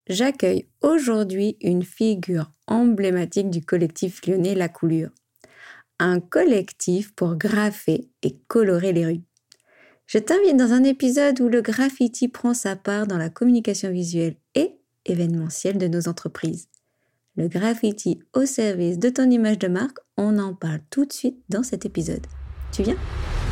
j'accueille aujourd'hui une figure emblématique du collectif lyonnais La Coulure. Un collectif pour graffer et colorer les rues. Je t'invite dans un épisode où le graffiti prend sa part dans la communication visuelle et événementielle de nos entreprises. Le graffiti au service de ton image de marque, on en parle tout de suite dans cet épisode. Tu viens ?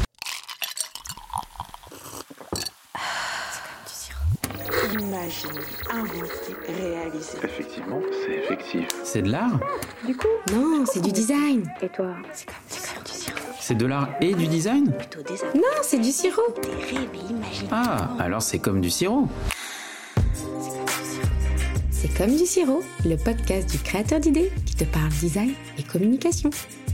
Imaginer, inventer, réaliser. Effectivement, c'est effectif. C'est de l'art ? Du coup ? Non, c'est du design. Et toi ? C'est comme du sirop. C'est de l'art et du design ? Plutôt des Non, c'est du sirop. Des rêves et imaginer. Ah, alors c'est comme du sirop. C'est comme du sirop, le podcast du créateur d'idées qui te parle design et communication.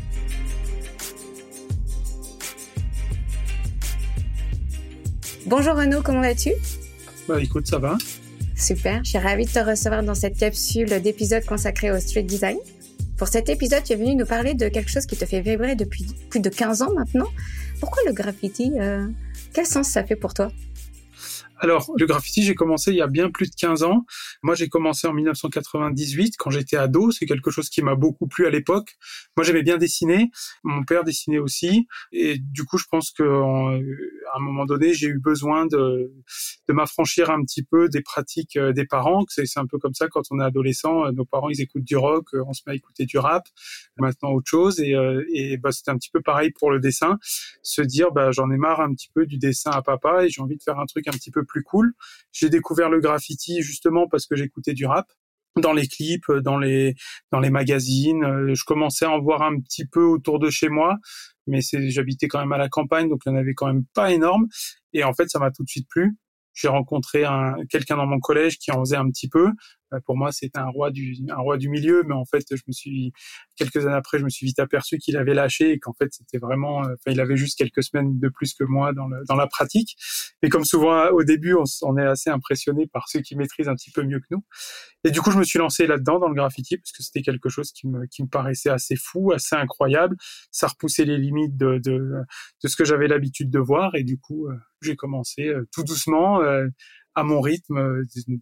Bonjour Renaud, comment vas-tu ? Écoute, ça va. Super, je suis ravie de te recevoir dans cette capsule d'épisode consacrée au street design. Pour cet épisode, tu es venu nous parler de quelque chose qui te fait vibrer depuis plus de 15 ans maintenant. Pourquoi le graffiti ? Quel sens ça fait pour toi ? Alors, le graffiti, j'ai commencé il y a bien plus de 15 ans. Moi, j'ai commencé en 1998, quand j'étais ado. C'est quelque chose qui m'a beaucoup plu à l'époque. Moi, j'aimais bien dessiner. Mon père dessinait aussi. Et du coup, je pense qu'à un moment donné, j'ai eu besoin de m'affranchir un petit peu des pratiques des parents. C'est un peu comme ça, quand on est adolescent, nos parents, ils écoutent du rock, on se met à écouter du rap. Maintenant, autre chose. Et c'était un petit peu pareil pour le dessin. Se dire, j'en ai marre un petit peu du dessin à papa et j'ai envie de faire un truc un petit peu plus cool. J'ai découvert le graffiti justement parce que j'écoutais du rap. Dans les clips, dans les magazines, je commençais à en voir un petit peu autour de chez moi, mais j'habitais quand même à la campagne, donc il n'y en avait quand même pas énorme. Et en fait, ça m'a tout de suite plu. J'ai rencontré quelqu'un dans mon collège qui en faisait un petit peu. Pour moi, c'était un roi du milieu, mais en fait, quelques années après, je me suis vite aperçu qu'il avait lâché et qu'en fait, c'était vraiment, il avait juste quelques semaines de plus que moi dans la pratique. Mais comme souvent au début, on est assez impressionné par ceux qui maîtrisent un petit peu mieux que nous. Et du coup, je me suis lancé là-dedans, dans le graffiti, parce que c'était quelque chose qui me paraissait assez fou, assez incroyable. Ça repoussait les limites de ce que j'avais l'habitude de voir. Et du coup, j'ai commencé tout doucement, à mon rythme,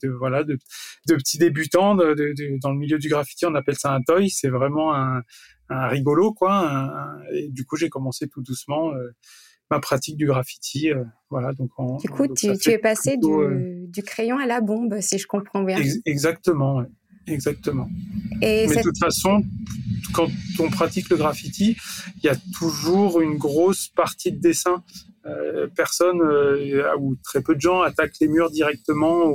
de petit débutant dans le milieu du graffiti. On appelle ça un toy. C'est vraiment un rigolo, quoi. Et du coup, j'ai commencé tout doucement ma pratique du graffiti. Du coup, tu es passé du crayon à la bombe, si je comprends bien. Exactement, ouais. Exactement. Mais de toute façon, quand on pratique le graffiti, il y a toujours une grosse partie de dessin. Personne ou très peu de gens attaquent les murs directement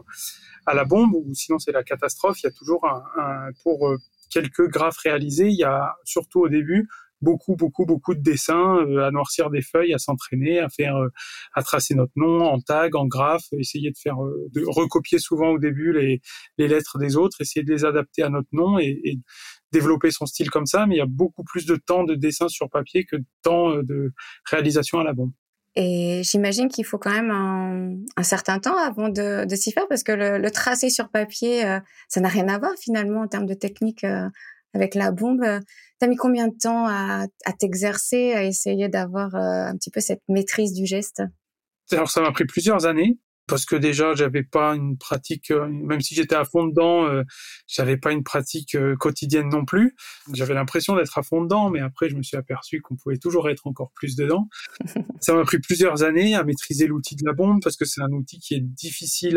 à la bombe, ou sinon c'est la catastrophe. Il y a toujours pour quelques graphes réalisés, il y a surtout au début beaucoup de dessins, à noircir des feuilles, à s'entraîner, à tracer notre nom en tag, en graphe, essayer de recopier souvent au début les lettres des autres, essayer de les adapter à notre nom et développer son style comme ça. Mais il y a beaucoup plus de temps de dessin sur papier que de temps de réalisation à la bombe. Et j'imagine qu'il faut quand même un certain temps avant de s'y faire, parce que le tracé sur papier, ça n'a rien à voir finalement en termes de technique avec la bombe. T'as mis combien de temps à t'exercer, à essayer d'avoir un petit peu cette maîtrise du geste ? Alors, ça m'a pris plusieurs années. Parce que déjà, j'avais pas une pratique, même si j'étais à fond dedans, j'avais pas une pratique quotidienne non plus. J'avais l'impression d'être à fond dedans, mais après, je me suis aperçu qu'on pouvait toujours être encore plus dedans. Ça m'a pris plusieurs années à maîtriser l'outil de la bombe, parce que c'est un outil qui est difficile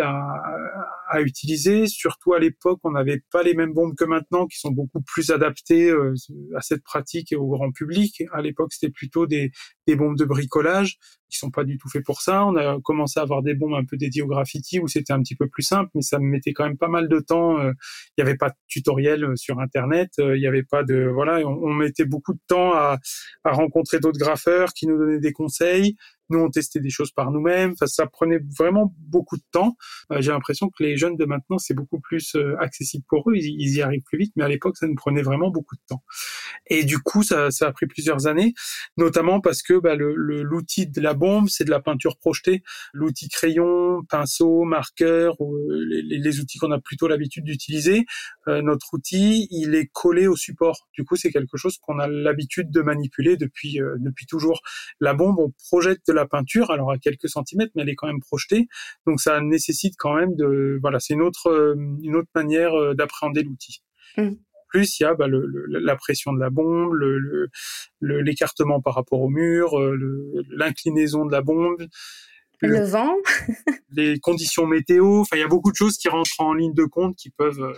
à utiliser. Surtout à l'époque, on n'avait pas les mêmes bombes que maintenant, qui sont beaucoup plus adaptées à cette pratique et au grand public. À l'époque, c'était plutôt des bombes de bricolage qui sont pas du tout faits pour ça. On a commencé à avoir des bombes un peu dédiées au graffiti où c'était un petit peu plus simple, mais ça me mettait quand même pas mal de temps. Il y avait pas de tutoriel sur Internet, il y avait pas de on mettait beaucoup de temps à rencontrer d'autres graffeurs qui nous donnaient des conseils. Nous, on testait des choses par nous-mêmes. Enfin, ça prenait vraiment beaucoup de temps. J'ai l'impression que les jeunes de maintenant, c'est beaucoup plus accessible pour eux. Ils y arrivent plus vite, mais à l'époque, ça nous prenait vraiment beaucoup de temps. Et du coup, ça a pris plusieurs années, notamment parce que l'outil de la bombe, c'est de la peinture projetée. L'outil crayon, pinceau, marqueur, les outils qu'on a plutôt l'habitude d'utiliser, notre outil, il est collé au support. Du coup, c'est quelque chose qu'on a l'habitude de manipuler depuis toujours. La bombe, on projette de la peinture, alors à quelques centimètres, mais elle est quand même projetée. Donc ça nécessite quand même c'est une autre manière d'appréhender l'outil. Plus il y a la pression de la bombe, l'écartement par rapport au mur, l'inclinaison de la bombe, Le vent. les conditions météo. Enfin, il y a beaucoup de choses qui rentrent en ligne de compte qui peuvent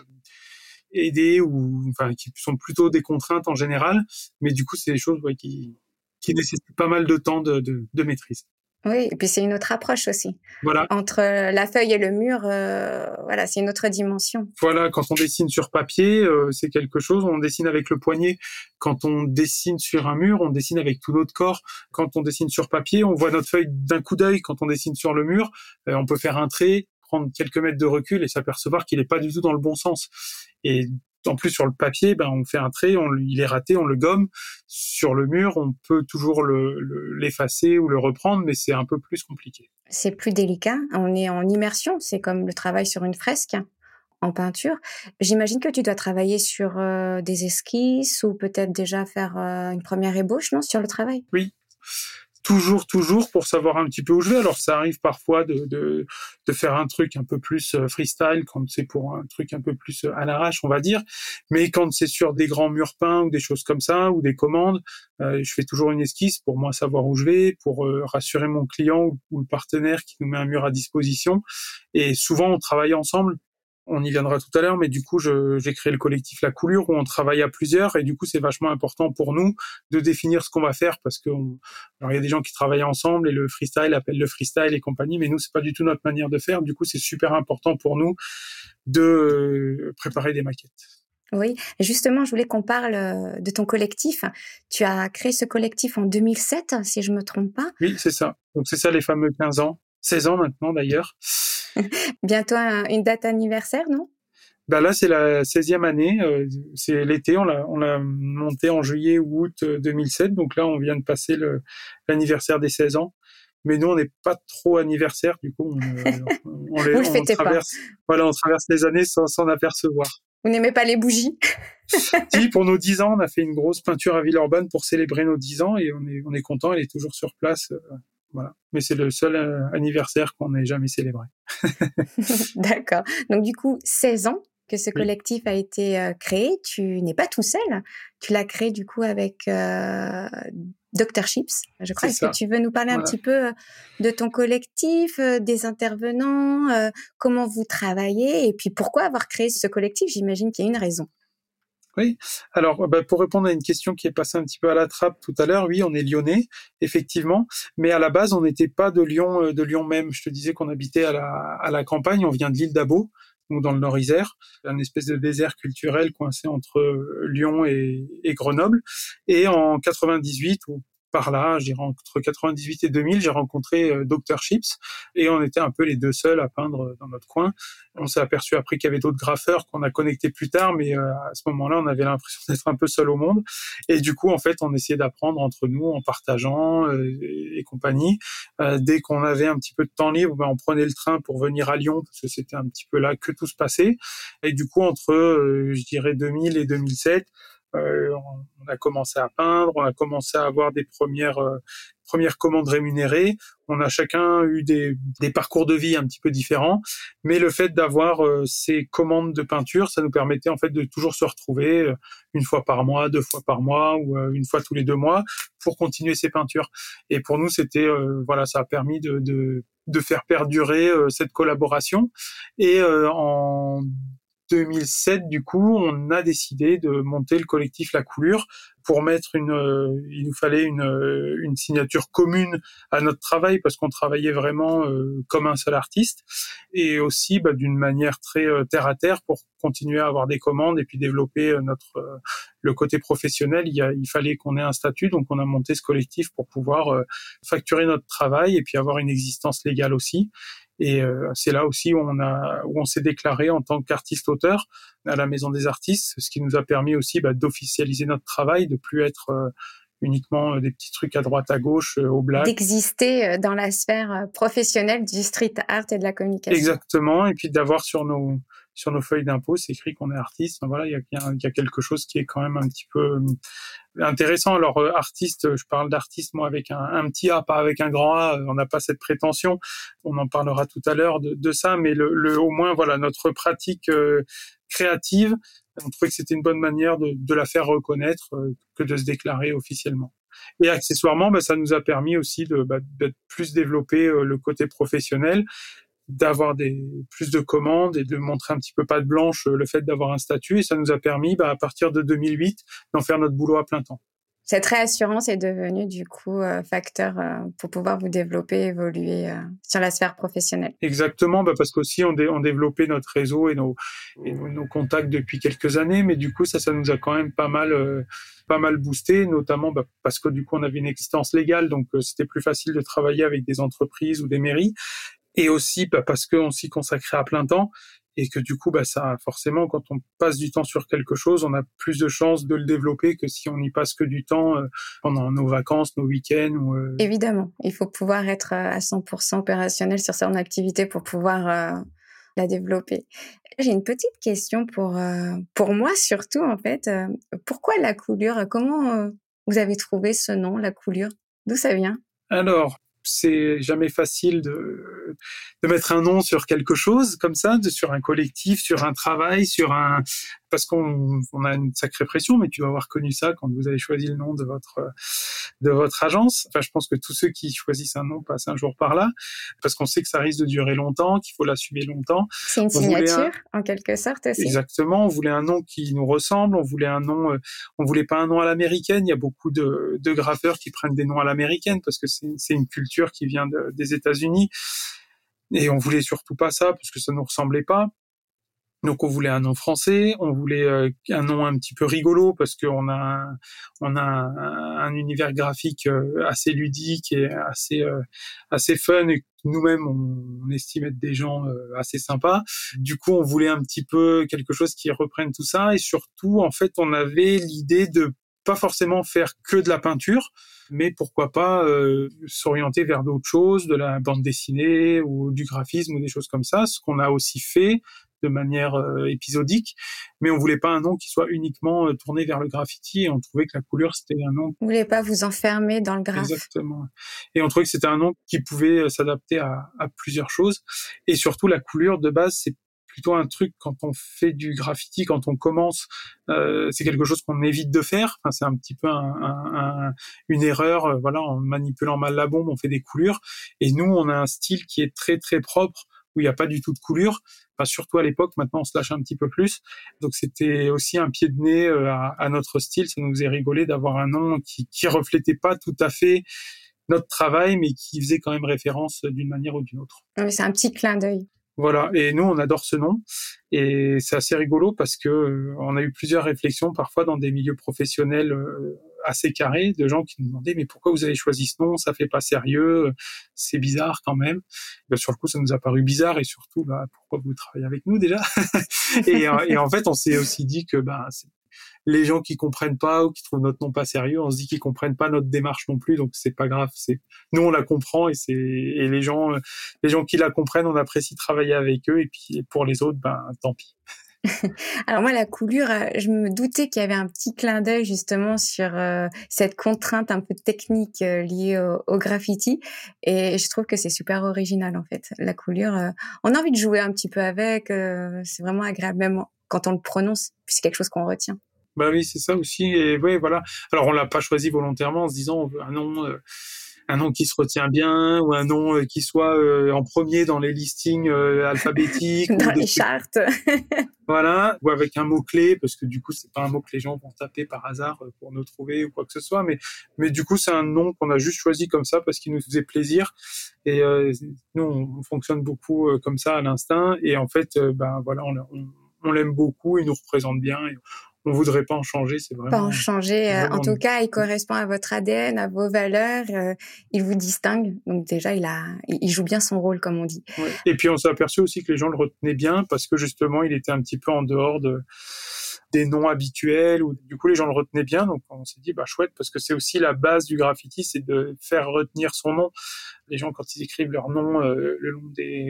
aider qui sont plutôt des contraintes en général. Mais du coup, c'est des choses qui nécessitent pas mal de temps de maîtrise. Oui, et puis c'est une autre approche aussi. Voilà. Entre la feuille et le mur, c'est une autre dimension. Voilà, quand on dessine sur papier, c'est quelque chose, on dessine avec le poignet. Quand on dessine sur un mur, on dessine avec tout notre corps. Quand on dessine sur papier, on voit notre feuille d'un coup d'œil. Quand on dessine sur le mur, on peut faire un trait, prendre quelques mètres de recul et s'apercevoir qu'il n'est pas du tout dans le bon sens. Et en plus, sur le papier, on fait un trait, il est raté, on le gomme. Sur le mur, on peut toujours l'effacer ou le reprendre, mais c'est un peu plus compliqué. C'est plus délicat. On est en immersion. C'est comme le travail sur une fresque en peinture. J'imagine que tu dois travailler sur des esquisses ou peut-être déjà faire une première ébauche, non, sur le travail? Oui. Toujours pour savoir un petit peu où je vais. Alors ça arrive parfois de faire un truc un peu plus freestyle quand c'est pour un truc un peu plus à l'arrache, on va dire. Mais quand c'est sur des grands murs peints ou des choses comme ça ou des commandes, je fais toujours une esquisse pour moi savoir où je vais, pour rassurer mon client ou le partenaire qui nous met un mur à disposition. Et souvent on travaille ensemble. On y viendra tout à l'heure, mais du coup, j'ai créé le collectif La Coulure où on travaille à plusieurs et du coup, c'est vachement important pour nous de définir ce qu'on va faire parce que alors il y a des gens qui travaillent ensemble et le freestyle appelle le freestyle et compagnie, mais nous, c'est pas du tout notre manière de faire. Du coup, c'est super important pour nous de préparer des maquettes. Oui, justement, je voulais qu'on parle de ton collectif. Tu as créé ce collectif en 2007, si je me trompe pas. Oui, c'est ça. Donc, c'est ça les fameux 15 ans. 16 ans maintenant, d'ailleurs. Bientôt une date anniversaire, non? Là, c'est la 16e année. C'est l'été. On l'a monté en juillet ou août 2007. Donc là, on vient de passer l'anniversaire des 16 ans. Mais nous, on n'est pas trop anniversaire. Du coup, on traverse les années sans s'en apercevoir. Vous n'aimez pas les bougies? Si, pour nos 10 ans, on a fait une grosse peinture à Villeurbanne pour célébrer nos 10 ans et on est content. Elle est toujours sur place. Voilà. Mais c'est le seul anniversaire qu'on n'ait jamais célébré. D'accord. Donc, du coup, 16 ans que ce collectif a été créé. Tu n'es pas tout seul. Tu l'as créé, du coup, avec Dr Chips, je crois. Est-ce que tu veux nous parler un petit peu de ton collectif, des intervenants, comment vous travaillez et puis pourquoi avoir créé ce collectif? J'imagine qu'il y a une raison. Oui. Alors, pour répondre à une question qui est passée un petit peu à la trappe tout à l'heure, oui, on est lyonnais, effectivement, mais à la base, on n'était pas de Lyon même. Je te disais qu'on habitait à la campagne, on vient de l'île d'Abo, ou dans le Nord-Isère, un espèce de désert culturel coincé entre Lyon et Grenoble. Et en 98, ou par là, je dirais entre 98 et 2000, j'ai rencontré Dr Chips et on était un peu les deux seuls à peindre dans notre coin. On s'est aperçu après qu'il y avait d'autres graffeurs qu'on a connectés plus tard, mais à ce moment-là, on avait l'impression d'être un peu seul au monde. Et du coup, en fait, on essayait d'apprendre entre nous en partageant et compagnie. Dès qu'on avait un petit peu de temps libre, on prenait le train pour venir à Lyon parce que c'était un petit peu là que tout se passait. Et du coup, entre, je dirais 2000 et 2007, on a commencé à peindre, on a commencé à avoir des premières commandes rémunérées. On a chacun eu des parcours de vie un petit peu différents, mais le fait d'avoir ces commandes de peinture, ça nous permettait en fait de toujours se retrouver une fois par mois, 2 fois par mois ou une fois tous les 2 mois pour continuer ces peintures. Et pour nous, c'était ça a permis de faire perdurer cette collaboration. Et en 2007, du coup, on a décidé de monter le collectif La Coulure pour mettre il nous fallait une signature commune à notre travail parce qu'on travaillait vraiment comme un seul artiste et aussi d'une manière très terre à terre pour continuer à avoir des commandes et puis développer le côté professionnel. Il fallait qu'on ait un statut, donc on a monté ce collectif pour pouvoir facturer notre travail et puis avoir une existence légale aussi. Et c'est là aussi où on s'est déclaré en tant qu'artiste-auteur à la Maison des Artistes, ce qui nous a permis aussi d'officialiser notre travail, de plus être uniquement des petits trucs à droite à gauche au black. D'exister dans la sphère professionnelle du street art et de la communication. Exactement, et puis d'avoir sur nos feuilles d'impôt, c'est écrit qu'on est artiste. Enfin, voilà, il y a quelque chose qui est quand même un petit peu intéressant. Alors artiste, je parle d'artiste moi avec un petit A, pas avec un grand A. On n'a pas cette prétention. On en parlera tout à l'heure de ça, mais au moins voilà notre pratique créative. On trouvait que c'était une bonne manière de la faire reconnaître que de se déclarer officiellement. Et accessoirement, ça nous a permis aussi de plus développer le côté professionnel, d'avoir plus de commandes et de montrer un petit peu patte blanche le fait d'avoir un statut. Et ça nous a permis, à partir de 2008, d'en faire notre boulot à plein temps. Cette réassurance est devenue du coup facteur pour pouvoir vous développer, évoluer sur la sphère professionnelle. Exactement, parce qu'aussi on développait notre réseau et nos contacts depuis quelques années, mais du coup ça nous a quand même pas mal boosté, notamment parce que du coup on avait une existence légale, donc c'était plus facile de travailler avec des entreprises ou des mairies, et aussi parce qu'on s'y consacrait à plein temps. Et que du coup, ça, forcément, quand on passe du temps sur quelque chose, on a plus de chances de le développer que si on n'y passe que du temps pendant nos vacances, nos week-ends. Évidemment, il faut pouvoir être à 100% opérationnel sur son activité pour pouvoir la développer. J'ai une petite question pour moi surtout, en fait. Pourquoi la coulure ? Comment vous avez trouvé ce nom, la coulure ? D'où ça vient ? Alors, c'est jamais facile de mettre un nom sur quelque chose comme ça, sur un collectif, sur un travail, parce qu'on a une sacrée pression, mais tu dois avoir connu ça quand vous avez choisi le nom de votre agence. Enfin, je pense que tous ceux qui choisissent un nom passent un jour par là, parce qu'on sait que ça risque de durer longtemps, qu'il faut l'assumer longtemps. C'est une signature, en quelque sorte aussi. Exactement. On voulait un nom qui nous ressemble. On voulait pas un nom à l'américaine. Il y a beaucoup de graffeurs qui prennent des noms à l'américaine parce que c'est une culture qui vient des États-Unis. Et on voulait surtout pas ça parce que ça nous ressemblait pas. Donc on voulait un nom français, on voulait un nom un petit peu rigolo parce qu'on a un univers graphique assez ludique et assez fun, et nous-mêmes on estime être des gens assez sympas. Du coup on voulait un petit peu quelque chose qui reprenne tout ça, et surtout en fait on avait l'idée de pas forcément faire que de la peinture, mais pourquoi pas s'orienter vers d'autres choses, de la bande dessinée ou du graphisme ou des choses comme ça, ce qu'on a aussi fait de manière épisodique, mais on voulait pas un nom qui soit uniquement tourné vers le graffiti, et on trouvait que la couleur c'était un nom. Vous voulez pas vous enfermer dans le graphe. Exactement. Et on trouvait que c'était un nom qui pouvait s'adapter à plusieurs choses, et surtout la couleur de base c'est plutôt un truc quand on fait du graffiti, quand on commence, c'est quelque chose qu'on évite de faire. Enfin, c'est un petit peu une erreur. Voilà, en manipulant mal la bombe, on fait des coulures. Et nous, on a un style qui est très très propre, où il n'y a pas du tout de coulure. Enfin, surtout à l'époque. Maintenant, on se lâche un petit peu plus. Donc, c'était aussi un pied de nez à notre style. Ça nous faisait rigoler d'avoir un nom qui reflétait pas tout à fait notre travail, mais qui faisait quand même référence d'une manière ou d'une autre. Oui, c'est un petit clin d'œil. Voilà, et nous on adore ce nom, et c'est assez rigolo parce que on a eu plusieurs réflexions parfois dans des milieux professionnels assez carrés, de gens qui nous demandaient mais pourquoi vous avez choisi ce nom, ça fait pas sérieux, c'est bizarre quand même. Sur le coup ça nous a paru bizarre, et surtout pourquoi vous travaillez avec nous déjà. et en fait on s'est aussi dit que les gens qui comprennent pas ou qui trouvent notre nom pas sérieux, on se dit qu'ils comprennent pas notre démarche non plus, donc c'est pas grave. Nous on la comprend, et les gens qui la comprennent, on apprécie travailler avec eux, et puis pour les autres, tant pis. Alors moi, la coulure, je me doutais qu'il y avait un petit clin d'œil justement sur cette contrainte un peu technique liée au graffiti, et je trouve que c'est super original en fait. La coulure, on a envie de jouer un petit peu avec, c'est vraiment agréable même quand on le prononce, puis c'est quelque chose qu'on retient. Oui, c'est ça aussi, et ouais, voilà. Alors on l'a pas choisi volontairement en se disant on veut un nom qui se retient bien, ou un nom qui soit en premier dans les listings alphabétiques, dans les chartes. Voilà, ou avec un mot-clé, parce que du coup c'est pas un mot que les gens vont taper par hasard pour nous trouver ou quoi que ce soit, mais du coup c'est un nom qu'on a juste choisi comme ça parce qu'il nous faisait plaisir, et nous on fonctionne beaucoup comme ça à l'instinct, et en fait voilà, on l'aime beaucoup, il nous représente bien, et on voudrait pas en changer. C'est Pas en vraiment, changer. En vraiment tout cas, il correspond à votre ADN, à vos valeurs. Il vous distingue. Donc déjà, il joue bien son rôle, comme on dit. ouais. Et puis on s'est aperçu aussi que les gens le retenaient bien parce que justement, il était un petit peu en dehors des noms habituels, ou du coup les gens le retenaient bien. Donc on s'est dit chouette, parce que c'est aussi la base du graffiti, c'est de faire retenir son nom. Les gens, quand ils écrivent leur nom le long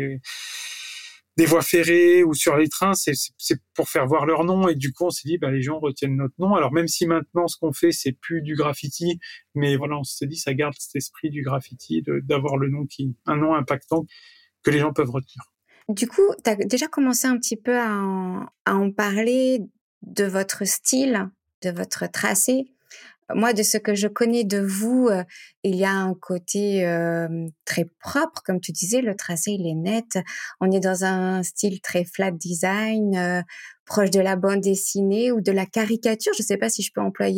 des voies ferrées ou sur les trains, c'est pour faire voir leur nom. Et du coup on s'est dit les gens retiennent notre nom. Alors même si maintenant ce qu'on fait c'est plus du graffiti, mais voilà, on s'est dit ça garde cet esprit du graffiti, d'avoir le nom un nom impactant que les gens peuvent retenir. Du coup, tu as déjà commencé un petit peu à en parler de votre style, de votre tracé. Moi, de ce que je connais de vous, il y a un côté très propre, comme tu disais, le tracé, il est net. On est dans un style très flat design, proche de la bande dessinée ou de la caricature. Je ne sais pas si je peux employer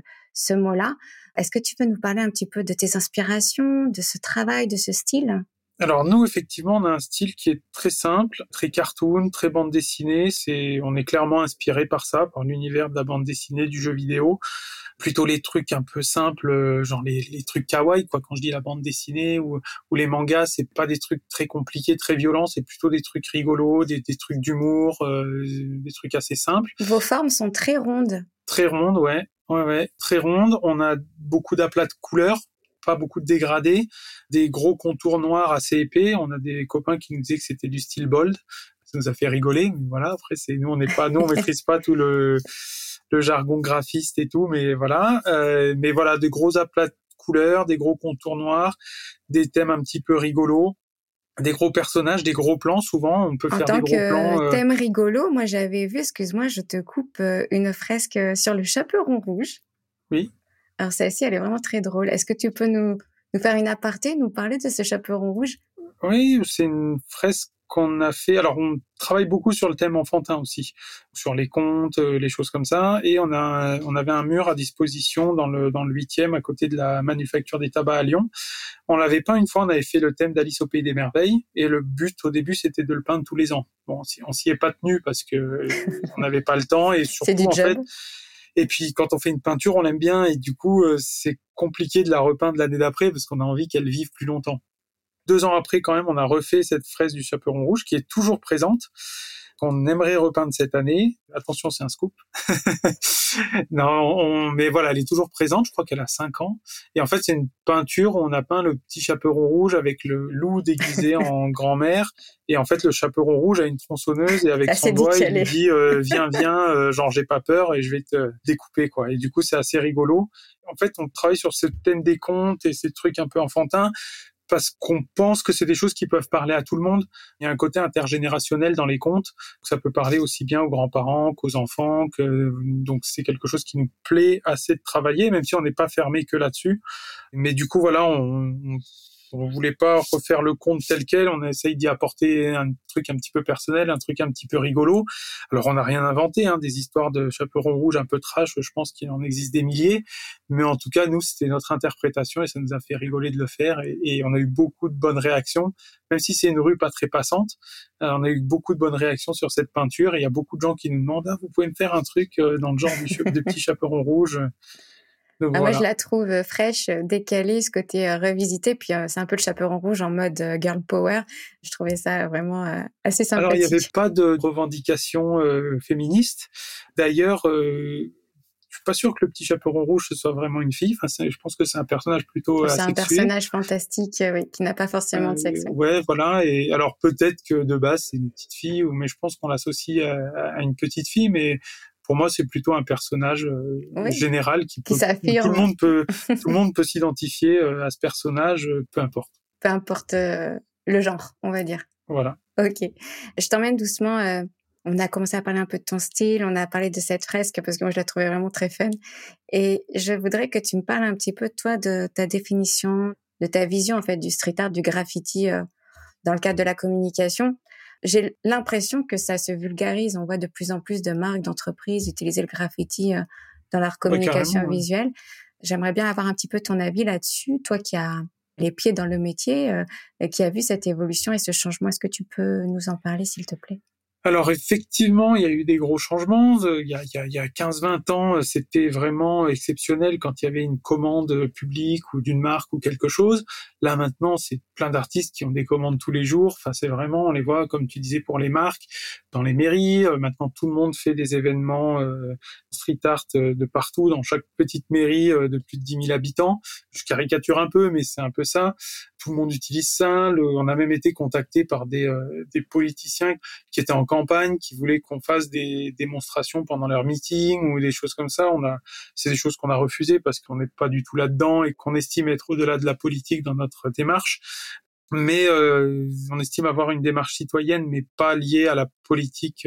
ce mot-là. Est-ce que tu peux nous parler un petit peu de tes inspirations, de ce travail, de ce style ? Alors nous, effectivement, on a un style qui est très simple, très cartoon, très bande dessinée. On est clairement inspiré par ça, par l'univers de la bande dessinée, du jeu vidéo. Plutôt les trucs un peu simples, genre les trucs kawaii, quoi. Quand je dis la bande dessinée ou les mangas, c'est pas des trucs très compliqués, très violents, c'est plutôt des trucs rigolos, des trucs d'humour, des trucs assez simples. Vos formes sont très rondes. Très rondes, ouais, très rondes. On a beaucoup d'aplats de couleurs, pas beaucoup de dégradés, des gros contours noirs assez épais. On a des copains qui nous disaient que c'était du style bold. Ça nous a fait rigoler, mais voilà. Après, on maîtrise pas tout le jargon graphiste et tout, mais voilà. Mais voilà, des gros aplats de couleurs, des gros contours noirs, des thèmes un petit peu rigolos, des gros personnages, des gros plans. Souvent, on peut faire des gros plans. En tant que thème rigolo, moi j'avais vu, excuse-moi, je te coupe, une fresque sur le chaperon rouge. Oui. Alors celle-ci, elle est vraiment très drôle. Est-ce que tu peux nous faire une aparté, nous parler de ce chaperon rouge ? Oui, c'est une fresque qu'on a fait. Alors, on travaille beaucoup sur le thème enfantin aussi, sur les contes, les choses comme ça. Et on avait un mur à disposition dans le 8e, à côté de la manufacture des tabacs à Lyon. On l'avait peint une fois, on avait fait le thème d'Alice au Pays des Merveilles. Et le but, au début, c'était de le peindre tous les ans. Bon, on s'y est pas tenu parce que on n'avait pas le temps. Et surtout, c'est du job. Et puis, quand on fait une peinture, on l'aime bien. Et du coup, c'est compliqué de la repeindre l'année d'après parce qu'on a envie qu'elle vive plus longtemps. 2 ans après, quand même, on a refait cette fresque du chaperon rouge qui est toujours présente, qu'on aimerait repeindre cette année. Attention, c'est un scoop. Non, mais voilà, elle est toujours présente. Je crois qu'elle a 5 ans. Et en fait, c'est une peinture où on a peint le petit chaperon rouge avec le loup déguisé en grand-mère. Et en fait, le chaperon rouge a une tronçonneuse et avec son doigt, il lui dit viens, genre j'ai pas peur et je vais te découper, quoi. Et du coup, c'est assez rigolo. En fait, on travaille sur ce thème des contes et ces trucs un peu enfantins, parce qu'on pense que c'est des choses qui peuvent parler à tout le monde. Il y a un côté intergénérationnel dans les contes. Ça peut parler aussi bien aux grands-parents qu'aux enfants. Donc, c'est quelque chose qui nous plaît assez de travailler, même si on n'est pas fermé que là-dessus. Mais du coup, voilà, on voulait pas refaire le conte tel quel. On essaye d'y apporter un truc un petit peu personnel, un truc un petit peu rigolo. Alors, on n'a rien inventé, des histoires de chaperon rouge un peu trash. Je pense qu'il en existe des milliers. Mais en tout cas, nous, c'était notre interprétation et ça nous a fait rigoler de le faire. Et on a eu beaucoup de bonnes réactions. Même si c'est une rue pas très passante, on a eu beaucoup de bonnes réactions sur cette peinture. Et il y a beaucoup de gens qui nous demandent vous pouvez me faire un truc dans le genre de petit chaperon rouge. Donc, voilà. Moi, je la trouve fraîche, décalée, ce côté revisité. Puis, c'est un peu le chaperon rouge en mode girl power. Je trouvais ça vraiment assez sympathique. Alors, il n'y avait pas de revendication féministe. D'ailleurs, je suis pas sûr que le petit chaperon rouge ce soit vraiment une fille. Enfin, je pense que c'est un personnage plutôt asexué. C'est un personnage fantastique, oui, qui n'a pas forcément de sexe. Ouais, voilà. Et alors, peut-être que de base, c'est une petite fille, mais je pense qu'on l'associe à une petite fille, mais pour moi, c'est plutôt un personnage général qui s'affirme. Tout le monde peut s'identifier à ce personnage, peu importe. Peu importe le genre, on va dire. Voilà. Ok. Je t'emmène doucement. On a commencé à parler un peu de ton style, on a parlé de cette fresque parce que moi, je la trouvais vraiment très fun. Et je voudrais que tu me parles un petit peu, toi, de ta définition, de ta vision, en fait, du street art, du graffiti dans le cadre de la communication. J'ai l'impression que ça se vulgarise. On voit de plus en plus de marques, d'entreprises utiliser le graffiti dans leur communication visuelle. J'aimerais bien avoir un petit peu ton avis là-dessus. Toi qui as les pieds dans le métier, qui a vu cette évolution et ce changement, est-ce que tu peux nous en parler, s'il te plaît ? Alors effectivement, il y a eu des gros changements. Il y a 15-20 ans, c'était vraiment exceptionnel quand il y avait une commande publique ou d'une marque ou quelque chose. Là maintenant, c'est plein d'artistes qui ont des commandes tous les jours. Enfin, c'est vraiment, on les voit, comme tu disais, pour les marques, dans les mairies. Maintenant, tout le monde fait des événements street art de partout, dans chaque petite mairie de plus de 10 000 habitants. Je caricature un peu, mais c'est un peu ça. Tout le monde utilise ça. On a même été contacté par des politiciens qui étaient en campagne, qui voulaient qu'on fasse des démonstrations pendant leur meeting ou des choses comme ça. C'est des choses qu'on a refusées parce qu'on n'est pas du tout là-dedans et qu'on estime être au-delà de la politique dans notre démarche. Mais on estime avoir une démarche citoyenne, mais pas liée à la politique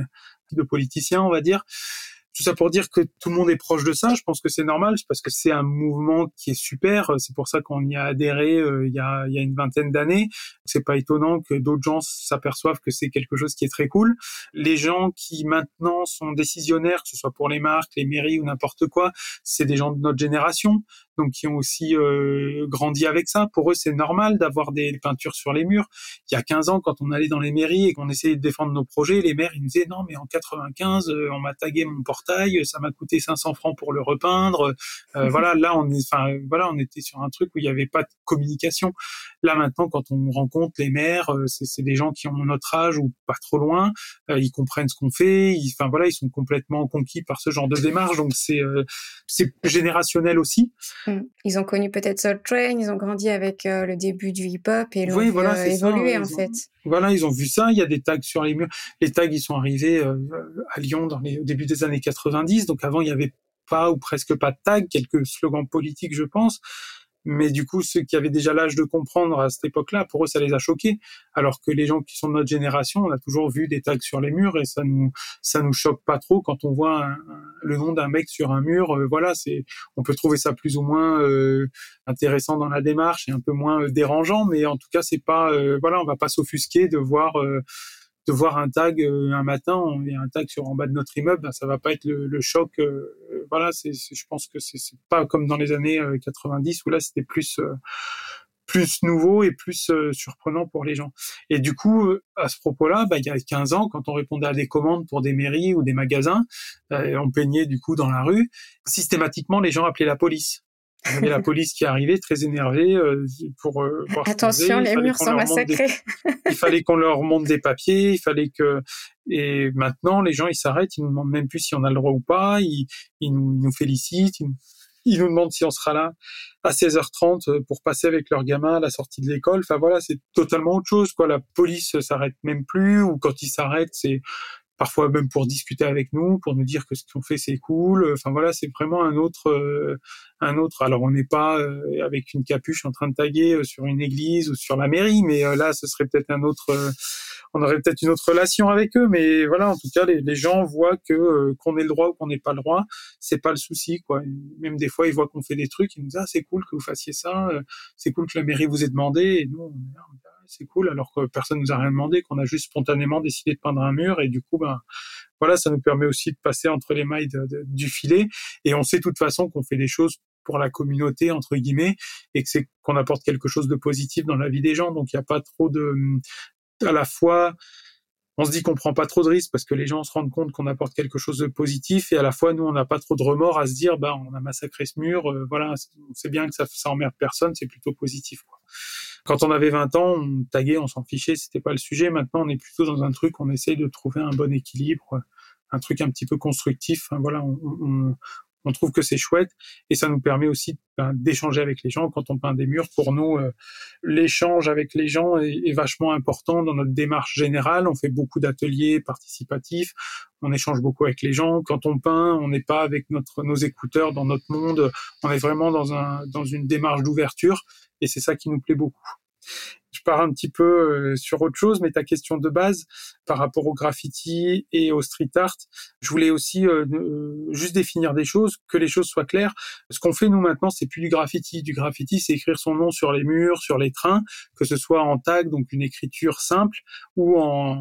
de politiciens, on va dire. Tout ça pour dire que tout le monde est proche de ça. Je pense que c'est normal, parce que c'est un mouvement qui est super. C'est pour ça qu'on y a adhéré il y a une vingtaine d'années. C'est pas étonnant que d'autres gens s'aperçoivent que c'est quelque chose qui est très cool. Les gens qui maintenant sont décisionnaires, que ce soit pour les marques, les mairies ou n'importe quoi, c'est des gens de notre génération, donc qui ont aussi grandi avec ça. Pour eux, c'est normal d'avoir des peintures sur les murs. Il y a 15 ans, quand on allait dans les mairies et qu'on essayait de défendre nos projets, les maires, ils nous disaient « Non, mais en 95, on m'a tagué mon portail, ça m'a coûté 500 francs pour le repeindre. » Voilà, là, on était sur un truc où il n'y avait pas de communication. Là, maintenant, quand on rencontre les maires, c'est des gens qui ont notre âge ou pas trop loin. Ils comprennent ce qu'on fait. Ils sont complètement conquis par ce genre de démarche. Donc, c'est générationnel aussi. Ils ont connu peut-être Soul Train, ils ont grandi avec le début du hip-hop et l'ont Ouais, évolué en fait. Voilà, ils ont vu ça. Il y a des tags sur les murs. Les tags, ils sont arrivés à Lyon au début des années 90. Donc avant, il y avait pas ou presque pas de tags, quelques slogans politiques, je pense. Mais du coup, ceux qui avaient déjà l'âge de comprendre à cette époque-là, pour eux, ça les a choqués. Alors que les gens qui sont de notre génération, on a toujours vu des tags sur les murs et ça nous choque pas trop quand on voit le nom d'un mec sur un mur. On peut trouver ça plus ou moins intéressant dans la démarche et un peu moins dérangeant, mais en tout cas, c'est pas, on va pas s'offusquer de voir un tag un matin, il y a un tag en bas de notre immeuble, ça va pas être le choc. Je pense que c'est pas comme dans les années 90 où là c'était plus nouveau et plus surprenant pour les gens. Et du coup, à ce propos-là, il y a 15 ans, quand on répondait à des commandes pour des mairies ou des magasins, on peignait du coup dans la rue, systématiquement les gens appelaient la police. Il y avait la police qui arrivait très énervée pour voir attention, les murs sont massacrés. Il fallait qu'on leur montre des papiers, et maintenant les gens ils s'arrêtent, ils nous demandent même plus si on a le droit ou pas, ils nous félicitent, ils nous demandent si on sera là à 16h30 pour passer avec leurs gamins à la sortie de l'école. Enfin voilà, c'est totalement autre chose quoi. La police s'arrête même plus, ou quand ils s'arrêtent, c'est parfois même pour discuter avec nous, pour nous dire que ce qu'on fait c'est cool. Enfin voilà, c'est vraiment un autre. Alors on n'est pas avec une capuche en train de taguer sur une église ou sur la mairie, mais là ce serait peut-être on aurait peut-être une autre relation avec eux. Mais voilà, en tout cas les gens voient que qu'on ait le droit ou qu'on n'ait pas le droit, c'est pas le souci quoi. Même des fois ils voient qu'on fait des trucs, ils nous disent c'est cool que vous fassiez ça, c'est cool que la mairie vous ait demandé, et nous on est là, c'est cool, alors que personne nous a rien demandé, qu'on a juste spontanément décidé de peindre un mur, et du coup, voilà, ça nous permet aussi de passer entre les mailles du filet, et on sait de toute façon qu'on fait des choses pour la communauté, entre guillemets, et qu'on apporte quelque chose de positif dans la vie des gens, donc il n'y a pas trop à la fois, on se dit qu'on prend pas trop de risques parce que les gens se rendent compte qu'on apporte quelque chose de positif, et à la fois, nous, on n'a pas trop de remords à se dire, on a massacré ce mur, voilà, c'est bien que ça emmerde personne, c'est plutôt positif, quoi. Quand on avait 20 ans, on taguait, on s'en fichait, c'était pas le sujet. Maintenant, on est plutôt dans un truc, on essaye de trouver un bon équilibre, un truc un petit peu constructif. Enfin, voilà, on trouve que c'est chouette, et ça nous permet aussi d'échanger avec les gens quand on peint des murs. Pour nous, l'échange avec les gens est vachement important dans notre démarche générale. On fait beaucoup d'ateliers participatifs, on échange beaucoup avec les gens. Quand on peint, on n'est pas avec nos écouteurs dans notre monde, on est vraiment dans une démarche d'ouverture, et c'est ça qui nous plaît beaucoup. Je pars un petit peu sur autre chose, mais ta question de base par rapport au graffiti et au street art, je voulais aussi juste définir des choses, que les choses soient claires. Ce qu'on fait nous maintenant, c'est plus du graffiti. Du graffiti, c'est écrire son nom sur les murs, sur les trains, que ce soit en tag, donc une écriture simple, ou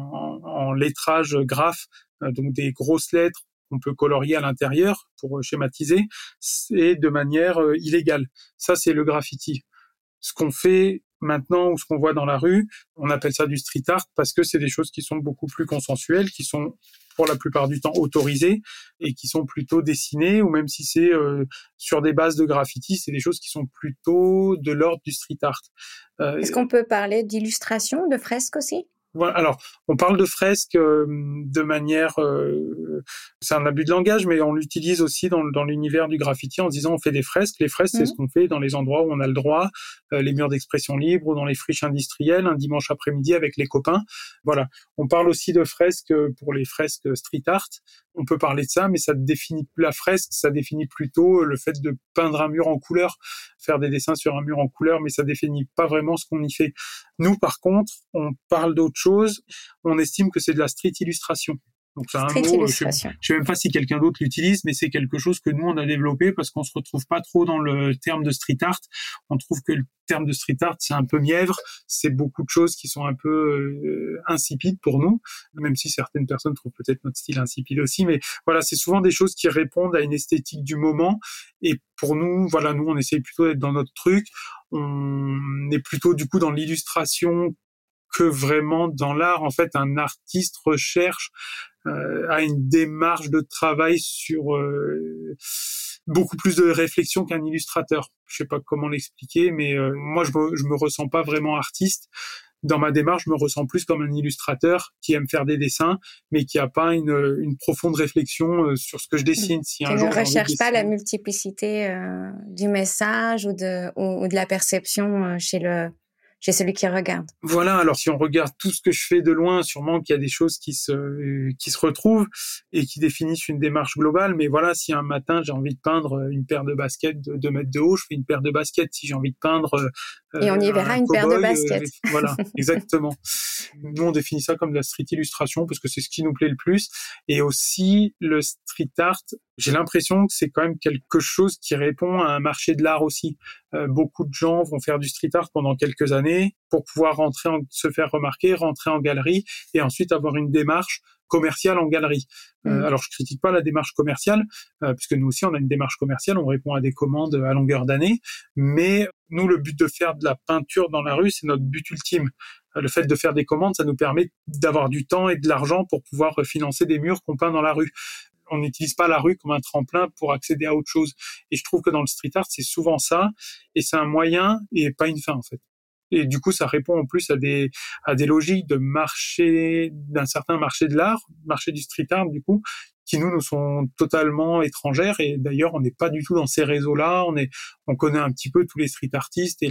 en lettrage graphe, donc des grosses lettres qu'on peut colorier à l'intérieur pour schématiser, et de manière illégale. Ça, c'est le graffiti. Ce qu'on fait Maintenant, ou ce qu'on voit dans la rue, on appelle ça du street art parce que c'est des choses qui sont beaucoup plus consensuelles, qui sont pour la plupart du temps autorisées et qui sont plutôt dessinées, ou même si c'est sur des bases de graffiti, c'est des choses qui sont plutôt de l'ordre du street art. Est-ce qu'on peut parler d'illustration, de fresques aussi? Voilà. Alors, on parle de fresques de manière, c'est un abus de langage, mais on l'utilise aussi dans l'univers du graffiti en se disant on fait des fresques. Les fresques, c'est ce qu'on fait dans les endroits où on a le droit, les murs d'expression libre ou dans les friches industrielles, un dimanche après-midi avec les copains. Voilà. On parle aussi de fresques pour les fresques street art. On peut parler de ça, mais ça définit la fresque, ça définit plutôt le fait de peindre un mur en couleur, faire des dessins sur un mur en couleur, mais ça définit pas vraiment ce qu'on y fait. Nous, par contre, on parle d'autre chose. On estime que c'est de la street illustration. Donc c'est un mot, je sais même pas si quelqu'un d'autre l'utilise, mais c'est quelque chose que nous on a développé parce qu'on se retrouve pas trop dans le terme de street art. On trouve que le terme de street art c'est un peu mièvre, c'est beaucoup de choses qui sont un peu insipides pour nous, même si certaines personnes trouvent peut-être notre style insipide aussi. Mais voilà, c'est souvent des choses qui répondent à une esthétique du moment. Et pour nous, voilà, nous on essaye plutôt d'être dans notre truc. On est plutôt du coup dans l'illustration que vraiment dans l'art. En fait, un artiste recherche a une démarche de travail sur beaucoup plus de réflexion qu'un illustrateur. Je sais pas comment l'expliquer, mais moi je me ressens pas vraiment artiste. Dans ma démarche, je me ressens plus comme un illustrateur qui aime faire des dessins, mais qui a pas une profonde réflexion sur ce que je dessine. Si qui ne recherche pas la multiplicité du message ou de la perception chez celui qui regarde. Voilà, alors si on regarde tout ce que je fais de loin, sûrement qu'il y a des choses qui se retrouvent et qui définissent une démarche globale, mais voilà, si un matin j'ai envie de peindre une paire de baskets de 2 mètres de haut, je fais une paire de baskets. Si j'ai envie de peindre et on y verra une paire de baskets. Voilà, exactement. Nous, on définit ça comme de la street illustration parce que c'est ce qui nous plaît le plus. Et aussi, le street art, j'ai l'impression que c'est quand même quelque chose qui répond à un marché de l'art aussi. Beaucoup de gens vont faire du street art pendant quelques années pour pouvoir se faire remarquer, rentrer en galerie et ensuite avoir une démarche commerciale en galerie. Alors, je critique pas la démarche commerciale, puisque nous aussi, on a une démarche commerciale, on répond à des commandes à longueur d'année, mais nous, le but de faire de la peinture dans la rue, c'est notre but ultime. Le fait de faire des commandes, ça nous permet d'avoir du temps et de l'argent pour pouvoir financer des murs qu'on peint dans la rue. On n'utilise pas la rue comme un tremplin pour accéder à autre chose. Et je trouve que dans le street art, c'est souvent ça, et c'est un moyen et pas une fin, en fait. Et du coup, ça répond en plus à des logiques de marché, d'un certain marché de l'art, marché du street art, du coup, qui nous sont totalement étrangères. Et d'ailleurs, on n'est pas du tout dans ces réseaux-là. On connaît un petit peu tous les street artistes et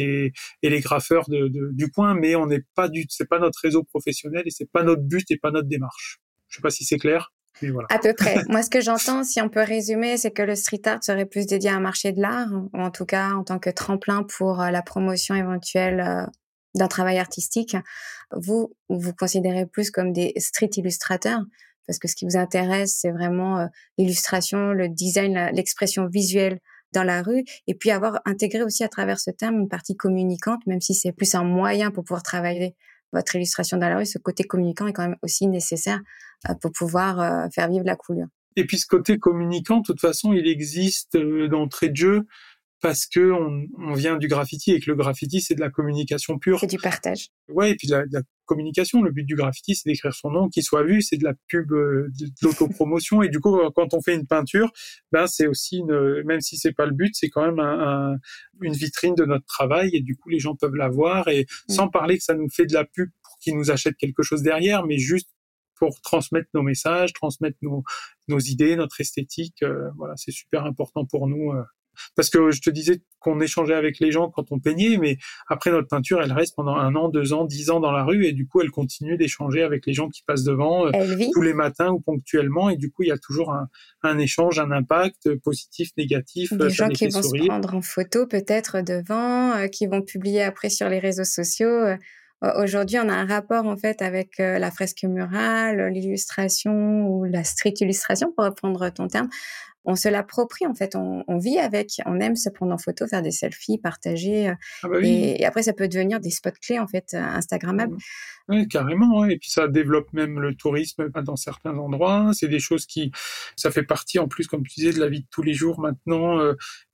les graffeurs du coin, mais c'est pas notre réseau professionnel et c'est pas notre but et pas notre démarche. Je sais pas si c'est clair. Mais voilà. À peu près. Moi, ce que j'entends, si on peut résumer, c'est que le street art serait plus dédié à un marché de l'art, ou en tout cas en tant que tremplin pour la promotion éventuelle d'un travail artistique. Vous considérez plus comme des street illustrateurs, parce que ce qui vous intéresse, c'est vraiment l'illustration, le design, l'expression visuelle dans la rue, et puis avoir intégré aussi à travers ce terme une partie communicante, même si c'est plus un moyen pour pouvoir travailler votre illustration dans la rue, ce côté communicant est quand même aussi nécessaire pour pouvoir faire vivre la couleur. Et puis ce côté communicant, de toute façon, il existe d'entrée de jeu parce que on vient du graffiti et que le graffiti, c'est de la communication pure. C'est du partage. Ouais, et puis de la communication. Le but du graffiti, c'est d'écrire son nom, qu'il soit vu, c'est de la pub, de l'autopromotion. Et du coup, quand on fait une peinture, c'est aussi même si c'est pas le but, c'est quand même une vitrine de notre travail. Et du coup, les gens peuvent la voir et sans parler que ça nous fait de la pub pour qu'ils nous achètent quelque chose derrière, mais juste pour transmettre nos messages, transmettre nos idées, notre esthétique. Voilà, c'est super important pour nous. Parce que je te disais qu'on échangeait avec les gens quand on peignait, mais après notre peinture, elle reste pendant 1 an, 2 ans, 10 ans dans la rue, et du coup, elle continue d'échanger avec les gens qui passent devant tous les matins ou ponctuellement, et du coup, il y a toujours un échange, un impact positif, négatif. Des gens qui vont se prendre en photo peut-être devant, qui vont publier après sur les réseaux sociaux. Aujourd'hui, on a un rapport en fait avec la fresque murale, l'illustration ou la street illustration, pour reprendre ton terme. On se l'approprie en fait, on vit avec, on aime se prendre en photo, faire des selfies, partager, oui. et après ça peut devenir des spots clés en fait, instagrammables. Oui, carrément, ouais. Et puis ça développe même le tourisme dans certains endroits. C'est des choses ça fait partie en plus, comme tu disais, de la vie de tous les jours maintenant.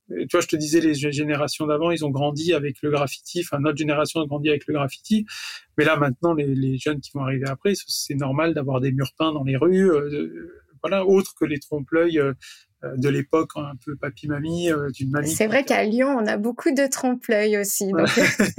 Tu vois, je te disais, les générations d'avant, ils ont grandi avec le graffiti. Enfin, notre génération a grandi avec le graffiti. Mais là, maintenant, les jeunes qui vont arriver après, c'est normal d'avoir des murs peints dans les rues, voilà, autres que les trompe-l'œil de l'époque, un peu papy-mamie, d'une mamie. C'est vrai qu'à Lyon, on a beaucoup de trompe-l'œil aussi, donc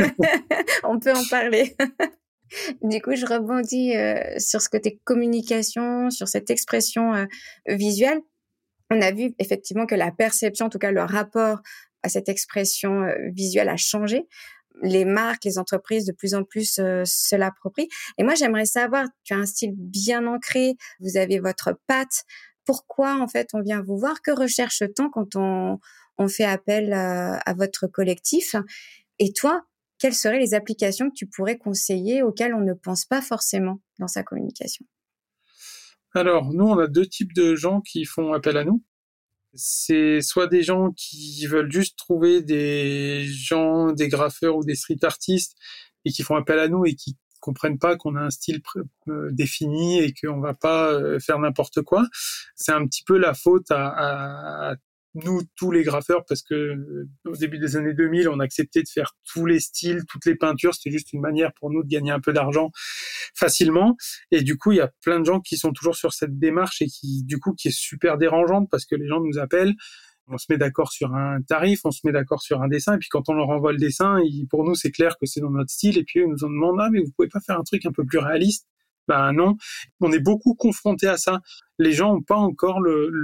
on peut en parler. Du coup, je rebondis sur ce côté communication, sur cette expression visuelle. On a vu effectivement que la perception, en tout cas le rapport à cette expression visuelle a changé. Les marques, les entreprises, de plus en plus se l'approprient. Et moi, j'aimerais savoir, tu as un style bien ancré, vous avez votre patte. Pourquoi, en fait, on vient vous voir? Que recherche-t-on quand on fait appel à votre collectif? Et toi, quelles seraient les applications que tu pourrais conseiller auxquelles on ne pense pas forcément dans sa communication? Alors, nous, on a 2 types de gens qui font appel à nous. C'est soit des gens qui veulent juste trouver des gens, des graffeurs ou des street artistes et qui font appel à nous et qui comprennent pas qu'on a un style défini et qu'on va pas faire n'importe quoi. C'est un petit peu la faute à nous, tous les graffeurs, parce que au début des années 2000, on acceptait de faire tous les styles, toutes les peintures. C'était juste une manière pour nous de gagner un peu d'argent facilement. Et du coup, il y a plein de gens qui sont toujours sur cette démarche et qui est super dérangeante parce que les gens nous appellent. On se met d'accord sur un tarif, on se met d'accord sur un dessin, et puis quand on leur envoie le dessin, pour nous, c'est clair que c'est dans notre style, et puis eux nous en demandent, ah, mais vous pouvez pas faire un truc un peu plus réaliste? Ben non. On est beaucoup confrontés à ça. Les gens ont pas encore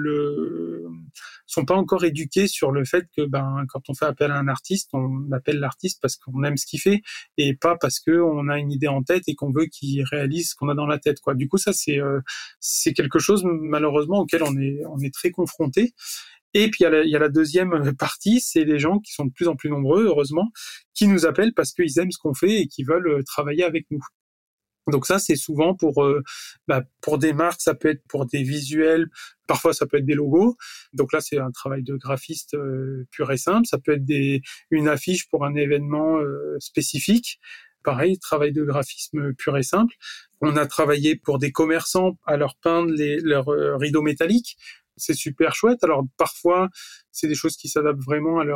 sont pas encore éduqués sur le fait que, quand on fait appel à un artiste, on appelle l'artiste parce qu'on aime ce qu'il fait, et pas parce que on a une idée en tête et qu'on veut qu'il réalise ce qu'on a dans la tête, quoi. Du coup, ça, c'est quelque chose, malheureusement, auquel on est très confrontés. Et puis il y a la deuxième partie, c'est les gens qui sont de plus en plus nombreux, heureusement, qui nous appellent parce qu'ils aiment ce qu'on fait et qui veulent travailler avec nous. Donc ça, c'est souvent pour des marques, ça peut être pour des visuels, parfois ça peut être des logos. Donc là, c'est un travail de graphiste pur et simple. Ça peut être une affiche pour un événement spécifique. Pareil, travail de graphisme pur et simple. On a travaillé pour des commerçants à leur peindre leurs rideaux métalliques. C'est super chouette. Alors parfois, c'est des choses qui s'adaptent vraiment à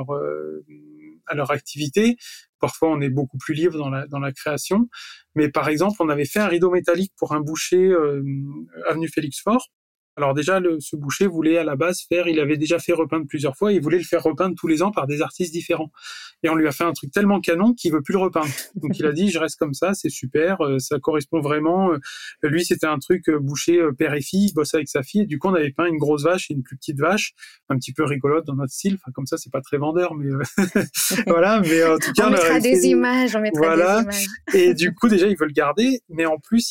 leur activité. Parfois, on est beaucoup plus libre dans la création. Mais par exemple, on avait fait un rideau métallique pour un boucher avenue Félix Faure. Alors déjà, ce boucher voulait à la base il avait déjà fait repeindre plusieurs fois, il voulait le faire repeindre tous les ans par des artistes différents. Et on lui a fait un truc tellement canon qu'il veut plus le repeindre. Donc il a dit, je reste comme ça, c'est super, ça correspond vraiment. Lui, c'était un truc boucher père et fille, il bosse avec sa fille, et du coup, on avait peint une grosse vache et une plus petite vache, un petit peu rigolote dans notre style. Enfin, comme ça, c'est pas très vendeur, mais voilà. Mais en tout cas, on mettra des images. Voilà. Et du coup, déjà, il veut le garder, mais en plus,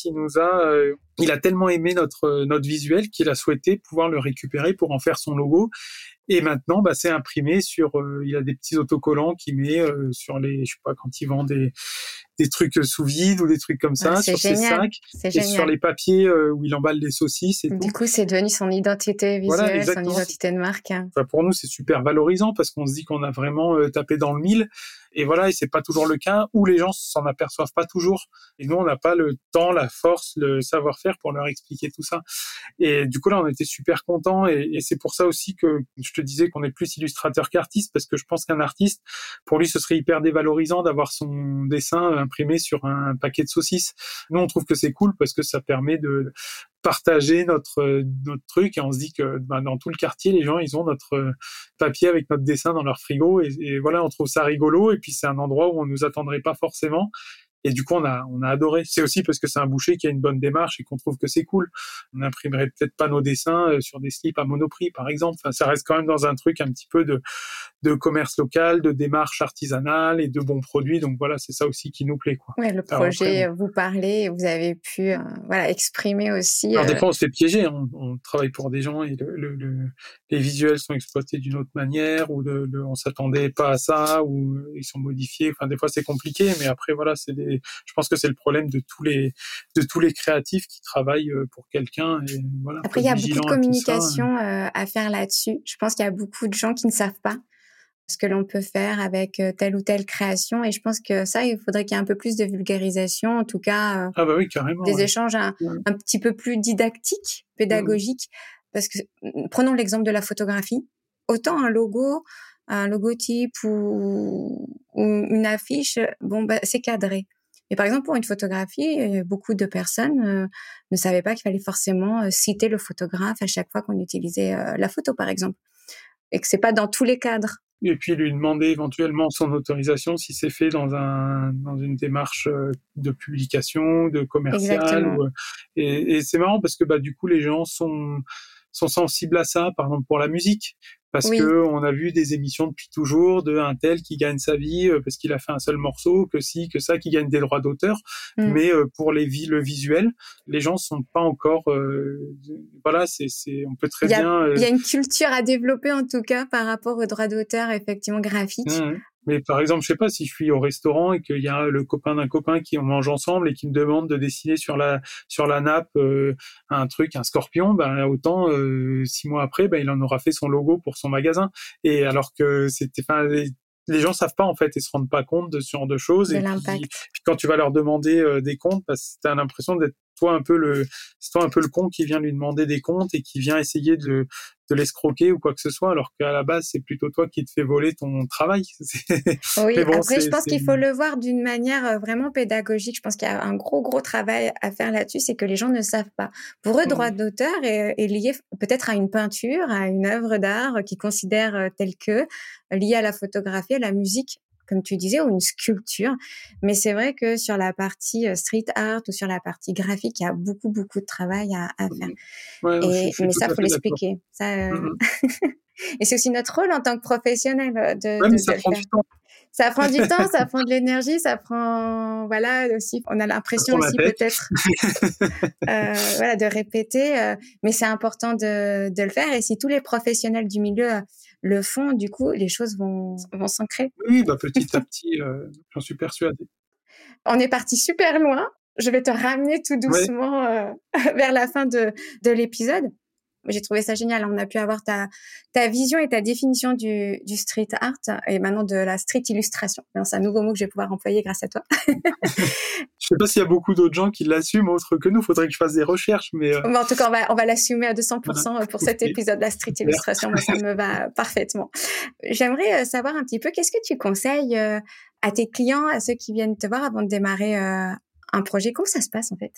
il a tellement aimé notre visuel qu'il a souhaité pouvoir le récupérer pour en faire son logo. Et maintenant, c'est imprimé il a des petits autocollants qu'il met sur je sais pas, quand il vend des trucs sous vide ou des trucs comme ça, sur ses sacs, et sur les papiers où il emballe les saucisses et tout. Du coup, c'est devenu son identité visuelle, son identité de marque. Enfin, pour nous, c'est super valorisant parce qu'on se dit qu'on a vraiment tapé dans le mille. Et voilà, et c'est pas toujours le cas, ou les gens s'en aperçoivent pas toujours. Et nous, on n'a pas le temps, la force, le savoir-faire pour leur expliquer tout ça. Et du coup, là, on était super contents. Et c'est pour ça aussi que je te disais qu'on est plus illustrateur qu'artiste, parce que je pense qu'un artiste, pour lui, ce serait hyper dévalorisant d'avoir son dessin imprimé sur un paquet de saucisses. Nous, on trouve que c'est cool parce que ça permet de partager notre truc, et on se dit que dans tout le quartier, les gens, ils ont notre papier avec notre dessin dans leur frigo, et voilà, on trouve ça rigolo, et puis c'est un endroit où on nous attendrait pas forcément. Et du coup, on a adoré. C'est aussi parce que c'est un boucher qui a une bonne démarche et qu'on trouve que c'est cool. On n'imprimerait peut-être pas nos dessins sur des slips à Monoprix, par exemple. Enfin, ça reste quand même dans un truc un petit peu de commerce local, de démarche artisanale et de bons produits. Donc voilà, c'est ça aussi qui nous plaît, quoi. Ouais, le projet, alors, vous parlez, vous avez pu exprimer aussi. Alors des fois, on se fait piéger. On travaille pour des gens et les visuels sont exploités d'une autre manière, ou on s'attendait pas à ça, ou ils sont modifiés. Enfin, des fois, c'est compliqué, mais après, voilà, je pense que c'est le problème de tous les créatifs qui travaillent pour quelqu'un. Et voilà. Après, il y a beaucoup de communication à faire là-dessus. Je pense qu'il y a beaucoup de gens qui ne savent pas ce que l'on peut faire avec telle ou telle création. Et je pense que ça, il faudrait qu'il y ait un peu plus de vulgarisation, en tout cas, oui, carrément, des échanges un petit peu plus didactiques, pédagogiques. Parce que, prenons l'exemple de la photographie. Autant un logo, un logotype ou une affiche, c'est cadré. Et par exemple, pour une photographie, beaucoup de personnes ne savaient pas qu'il fallait forcément citer le photographe à chaque fois qu'on utilisait la photo, par exemple, et que c'est pas dans tous les cadres. Et puis lui demander éventuellement son autorisation si c'est fait dans une démarche de publication, de commercial. Exactement. Et c'est marrant parce que du coup les gens sont sensibles à ça, par exemple pour la musique, parce Oui. que on a vu des émissions depuis toujours de un tel qui gagne sa vie parce qu'il a fait un seul morceau, que ci, que ça, qui gagne des droits d'auteur. Mais pour le visuel, les gens sont pas encore. Voilà, on peut très bien. Il y a une culture à développer en tout cas par rapport aux droits d'auteur, effectivement graphiques. Mais par exemple, je sais pas, si je suis au restaurant et qu'il y a le copain d'un copain qui on mange ensemble et qui me demande de dessiner sur la nappe un scorpion, autant 6 mois après, il en aura fait son logo pour son magasin. Et alors que les gens savent pas en fait et se rendent pas compte de ce genre de choses. De Et l'impact. puis quand tu vas leur demander des comptes, t'as l'impression d'être c'est toi un peu le con qui vient lui demander des comptes et qui vient essayer de l'escroquer ou quoi que ce soit, alors qu'à la base, c'est plutôt toi qui te fais voler ton travail. Oui, Mais bon, après, je pense qu'il faut le voir d'une manière vraiment pédagogique. Je pense qu'il y a un gros travail à faire là-dessus, c'est que les gens ne savent pas. Pour eux, droit d'auteur est lié peut-être à une peinture, à une œuvre d'art qu'ils considèrent telle que, liée à la photographie, à la musique, comme tu disais, ou une sculpture. Mais c'est vrai que sur la partie street art ou sur la partie graphique, il y a beaucoup de travail à faire. Ouais, Mais ça, faut l'expliquer. Ça, et c'est aussi notre rôle en tant que professionnel de le faire. Ça prend du temps, ça prend de l'énergie, ça prend, aussi, on a l'impression aussi peut-être, de répéter, mais c'est important de le faire. Et si tous les professionnels du milieu le font, du coup, les choses vont s'ancrer. Oui, petit à petit, j'en suis persuadé. On est parti super loin. Je vais te ramener tout doucement vers la fin de l'épisode. J'ai trouvé ça génial. On a pu avoir ta vision et ta définition du street art et maintenant de la street illustration. C'est un nouveau mot que je vais pouvoir employer grâce à toi. Je sais pas s'il y a beaucoup d'autres gens qui l'assument autre que nous. Faudrait que je fasse des recherches, mais. En tout cas, on va l'assumer à 200% pour cet épisode. La street illustration, moi, ça me va parfaitement. J'aimerais savoir un petit peu, qu'est-ce que tu conseilles à tes clients, à ceux qui viennent te voir avant de démarrer un projet? Comment ça se passe en fait?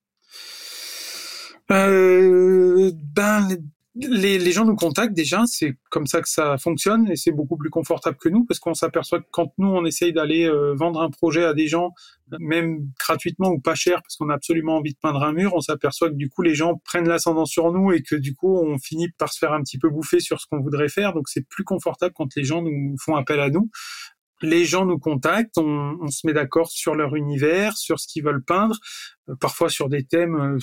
Les gens nous contactent déjà, c'est comme ça que ça fonctionne et c'est beaucoup plus confortable que nous parce qu'on s'aperçoit que quand nous on essaye d'aller vendre un projet à des gens, même gratuitement ou pas cher parce qu'on a absolument envie de peindre un mur, on s'aperçoit que du coup les gens prennent l'ascendant sur nous et que du coup on finit par se faire un petit peu bouffer sur ce qu'on voudrait faire, donc c'est plus confortable quand les gens nous font appel à nous. Les gens nous contactent, on se met d'accord sur leur univers, sur ce qu'ils veulent peindre, parfois sur des thèmes.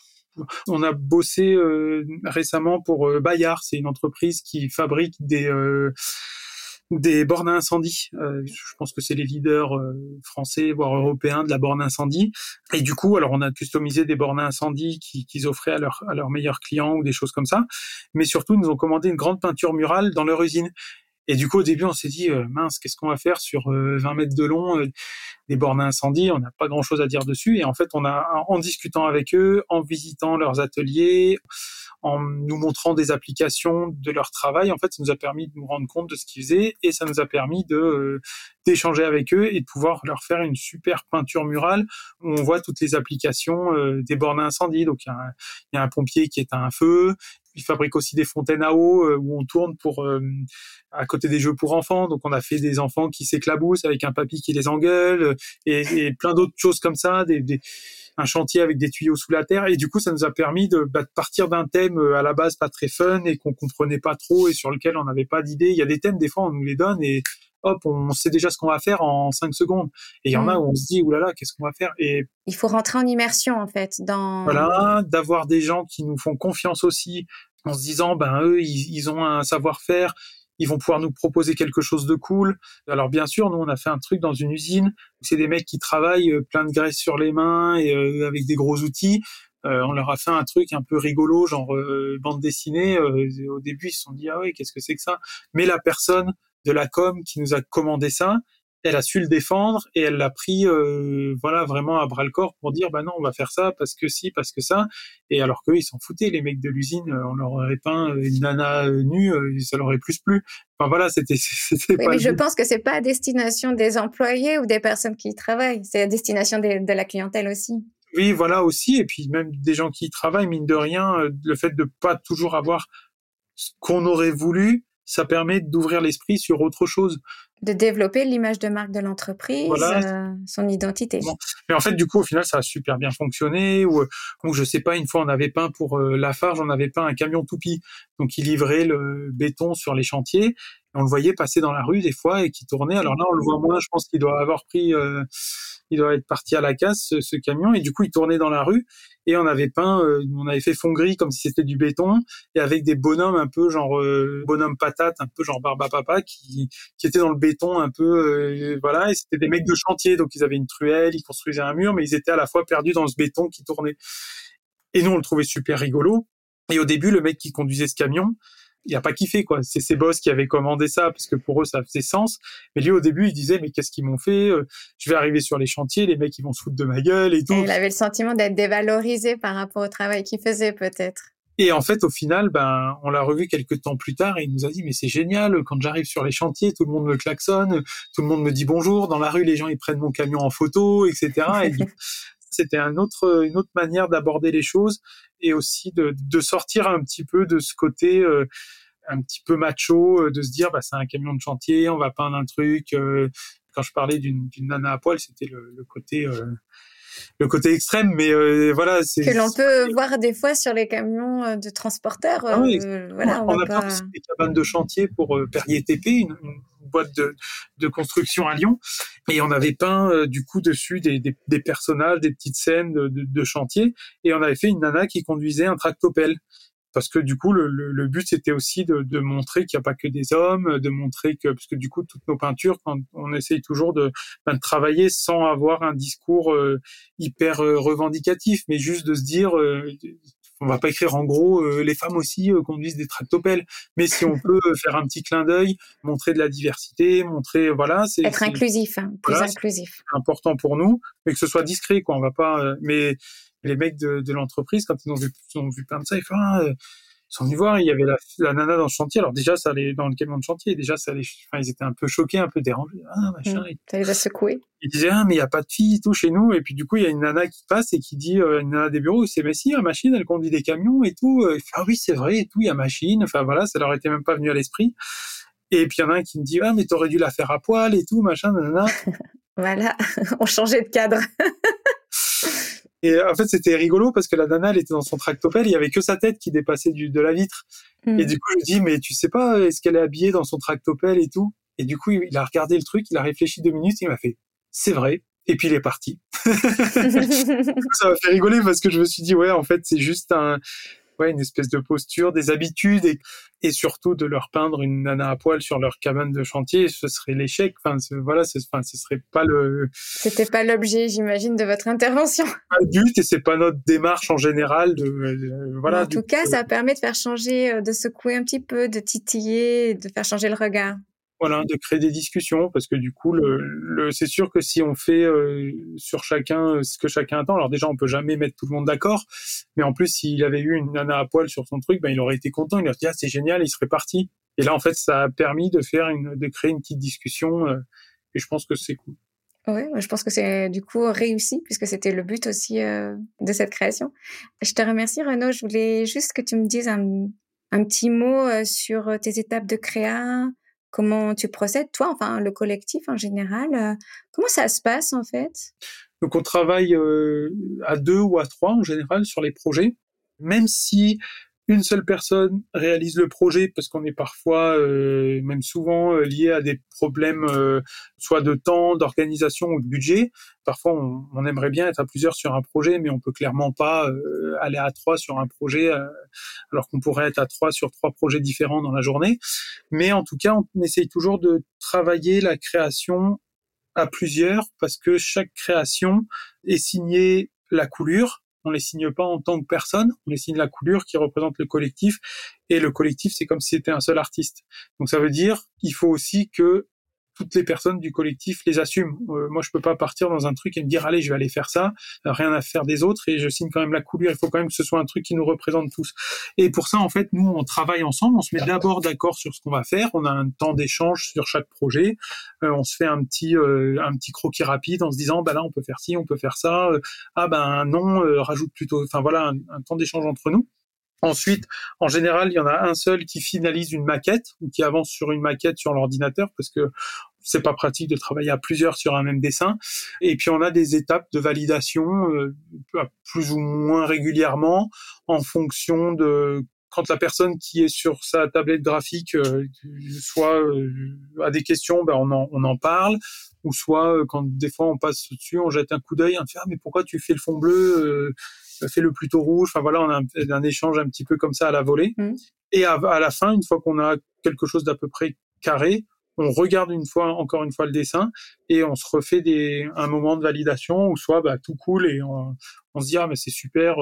On a bossé récemment pour Bayard, c'est une entreprise qui fabrique des bornes à incendie. Je pense que c'est les leaders français, voire européens de la borne incendie. Et du coup, alors on a customisé des bornes à incendie qu'ils offraient à leurs meilleurs clients ou des choses comme ça. Mais surtout, ils nous ont commandé une grande peinture murale dans leur usine. Et du coup, au début, on s'est dit, mince, qu'est-ce qu'on va faire sur 20 mètres de long, des bornes à incendie, on n'a pas grand-chose à dire dessus. Et en fait, en discutant avec eux, en visitant leurs ateliers, en nous montrant des applications de leur travail, en fait, ça nous a permis de nous rendre compte de ce qu'ils faisaient et ça nous a permis d'échanger avec eux et de pouvoir leur faire une super peinture murale où on voit toutes les applications des bornes à incendie. Donc, il y a un pompier qui éteint un feu. Il fabrique aussi des fontaines à eau où on tourne à côté des jeux pour enfants. Donc, on a fait des enfants qui s'éclaboussent avec un papy qui les engueule et plein d'autres choses comme ça, un chantier avec des tuyaux sous la terre. Et du coup, ça nous a permis de partir d'un thème à la base pas très fun et qu'on comprenait pas trop et sur lequel on n'avait pas d'idée. Il y a des thèmes, des fois, on nous les donne et hop, on sait déjà ce qu'on va faire en 5 secondes. Et il y en a où on se dit, oulala, qu'est-ce qu'on va faire? Et il faut rentrer en immersion, en fait, voilà, d'avoir des gens qui nous font confiance aussi, en se disant, eux, ils ont un savoir-faire, ils vont pouvoir nous proposer quelque chose de cool. Alors bien sûr, nous, on a fait un truc dans une usine, c'est des mecs qui travaillent plein de graisse sur les mains et avec des gros outils. On leur a fait un truc un peu rigolo, genre bande dessinée. Au début, ils se sont dit, ah ouais, qu'est-ce que c'est que ça? Mais la personne de la com qui nous a commandé ça, elle a su le défendre et elle l'a pris voilà vraiment à bras le corps pour dire bah non on va faire ça parce que si parce que ça, et alors qu'eux ils s'en foutaient, les mecs de l'usine, on leur aurait peint une nana nue, ça leur aurait plus plu. Enfin voilà, c'était Oui, pas mais le je but. pense que c'est pas à destination des employés ou des personnes qui y travaillent, c'est à destination de la clientèle aussi. Oui voilà aussi, et puis même des gens qui y travaillent, mine de rien, le fait de pas toujours avoir ce qu'on aurait voulu, ça permet d'ouvrir l'esprit sur autre chose. De développer l'image de marque de l'entreprise, Voilà. son identité. Bon. Mais en fait, du coup, au final, ça a super bien fonctionné. Ou je sais pas, une fois, on avait peint pour Lafarge, on avait peint un camion toupie. Donc, il livrait le béton sur les chantiers. Et on le voyait passer dans la rue des fois et qui tournait. Alors là, on le voit moins. Je pense qu'il doit avoir pris, il doit être parti à la casse, ce camion. Et du coup, il tournait dans la rue. Et on avait peint, on avait fait fond gris comme si c'était du béton, et avec des bonhommes un peu genre bonhomme patate, un peu genre Barbapapa, qui étaient dans le béton un peu, voilà. Et c'était des mecs de chantier, donc ils avaient une truelle, ils construisaient un mur, mais ils étaient à la fois perdus dans ce béton qui tournait. Et nous, on le trouvait super rigolo. Et au début, le mec qui conduisait ce camion, il a pas kiffé, quoi. C'est ses boss qui avaient commandé ça parce que pour eux ça faisait sens. Mais lui au début il disait mais qu'est-ce qu'ils m'ont fait, je vais arriver sur les chantiers, les mecs ils vont se foutre de ma gueule et tout. Et il avait le sentiment d'être dévalorisé par rapport au travail qu'il faisait peut-être. Et en fait au final on l'a revu quelques temps plus tard et il nous a dit mais c'est génial, quand j'arrive sur les chantiers tout le monde me klaxonne, tout le monde me dit bonjour, dans la rue les gens ils prennent mon camion en photo, etc. Et c'était une autre manière d'aborder les choses et aussi de sortir un petit peu de ce côté un petit peu macho, de se dire bah c'est un camion de chantier, on va peindre un truc. Quand je parlais d'une nana à poil, c'était le côté extrême, mais voilà, c'est que l'on peut voir des fois sur les camions de transporteurs. Ah oui, Voilà, on a peint des cabanes de chantier pour Perrier TP, une boîte de construction à Lyon, et on avait peint du coup dessus des personnages, des petites scènes de chantier, et on avait fait une nana qui conduisait un tractopelle. Parce que du coup, le but, c'était aussi de montrer qu'il n'y a pas que des hommes, de montrer que, parce que du coup, toutes nos peintures, quand on essaye toujours de travailler sans avoir un discours hyper revendicatif, mais juste de se dire, on va pas écrire en gros, les femmes aussi conduisent des tractopelles, mais si on peut faire un petit clin d'œil, montrer de la diversité, montrer, voilà, être inclusif, plus voilà, inclusif. C'est important pour nous, mais que ce soit discret, quoi. On va pas, mais les mecs de l'entreprise, quand ils ont vu plein de ça, ils font, ils sont venus voir, il y avait la nana dans le chantier. Alors déjà, ça allait dans le camion de chantier. Déjà, ils étaient un peu choqués, un peu dérangés. Machin. Ça les a secoués. Ils disaient, mais il y a pas de filles et tout chez nous. Et puis du coup, il y a une nana qui passe et qui dit, une nana des bureaux, c'est mais si, la machine, elle conduit des camions et tout. Il fait, oui, c'est vrai et tout, il y a machine. Enfin voilà, ça leur était même pas venu à l'esprit. Et puis il y en a un qui me dit, mais t'aurais dû la faire à poil et tout, machin, nanana. Voilà, on changeait de cadre. Et en fait, c'était rigolo parce que la nana, elle était dans son tractopelle, il y avait que sa tête qui dépassait de la vitre. Et du coup, je lui dis, mais tu sais pas, est-ce qu'elle est habillée dans son tractopelle et tout? Et du coup, il a regardé le truc, il a réfléchi 2 minutes, et il m'a fait, c'est vrai. Et puis il est parti. Ça m'a fait rigoler parce que je me suis dit, ouais, en fait, c'est juste une espèce de posture, des habitudes, et surtout de leur peindre une nana à poil sur leur cabane de chantier, ce serait l'échec. Ce serait pas C'était pas l'objet, j'imagine, de votre intervention. Pas le but, et c'est pas notre démarche en général voilà. En tout cas, ça permet de faire changer, de secouer un petit peu, de titiller, de faire changer le regard. Voilà, de créer des discussions, parce que du coup, c'est sûr que si on fait sur chacun ce que chacun attend, alors déjà on peut jamais mettre tout le monde d'accord, mais en plus s'il avait eu une nana à poil sur son truc, il aurait été content, il aurait dit c'est génial, il serait parti. Et là en fait ça a permis de créer une petite discussion, et je pense que c'est cool. Oui, je pense que c'est du coup réussi, puisque c'était le but aussi de cette création. Je te remercie Renaud, je voulais juste que tu me dises un petit mot sur tes étapes de créa. Comment tu procèdes, toi, enfin le collectif en général, comment ça se passe en fait? Donc on travaille à 2 ou à 3 en général sur les projets, même si une seule personne réalise le projet, parce qu'on est parfois, même souvent, lié à des problèmes soit de temps, d'organisation ou de budget. Parfois, on aimerait bien être à plusieurs sur un projet, mais on peut clairement pas aller à 3 sur un projet, alors qu'on pourrait être à 3 sur 3 projets différents dans la journée. Mais en tout cas, on essaye toujours de travailler la création à plusieurs, parce que chaque création est signée la coulure. On les signe pas en tant que personne, on les signe la coulure qui représente le collectif, et le collectif c'est comme si c'était un seul artiste. Donc ça veut dire qu'il faut aussi que toutes les personnes du collectif les assument. Moi, je peux pas partir dans un truc et me dire allez, je vais aller faire ça, rien à faire des autres et je signe quand même la coulure. Il faut quand même que ce soit un truc qui nous représente tous. Et pour ça, en fait, nous, on travaille ensemble. On se met d'abord d'accord sur ce qu'on va faire. On a un temps d'échange sur chaque projet. On se fait un petit croquis rapide en se disant bah là, on peut faire ci, on peut faire ça. Non, rajoute plutôt. Enfin voilà, un temps d'échange entre nous. Ensuite, en général, il y en a un seul qui finalise une maquette ou qui avance sur une maquette sur l'ordinateur parce que c'est pas pratique de travailler à plusieurs sur un même dessin. Et puis, on a des étapes de validation plus ou moins régulièrement en fonction de quand la personne qui est sur sa tablette graphique soit a des questions, on en parle. Ou soit quand des fois on passe dessus, on jette un coup d'œil, on fait mais pourquoi tu fais le fond bleu, fais-le plutôt rouge. Enfin voilà, on a un échange un petit peu comme ça à la volée. Et à la fin, une fois qu'on a quelque chose d'à peu près carré, on regarde encore une fois le dessin et on se refait un moment de validation où soit tout cool et on se dit mais c'est super,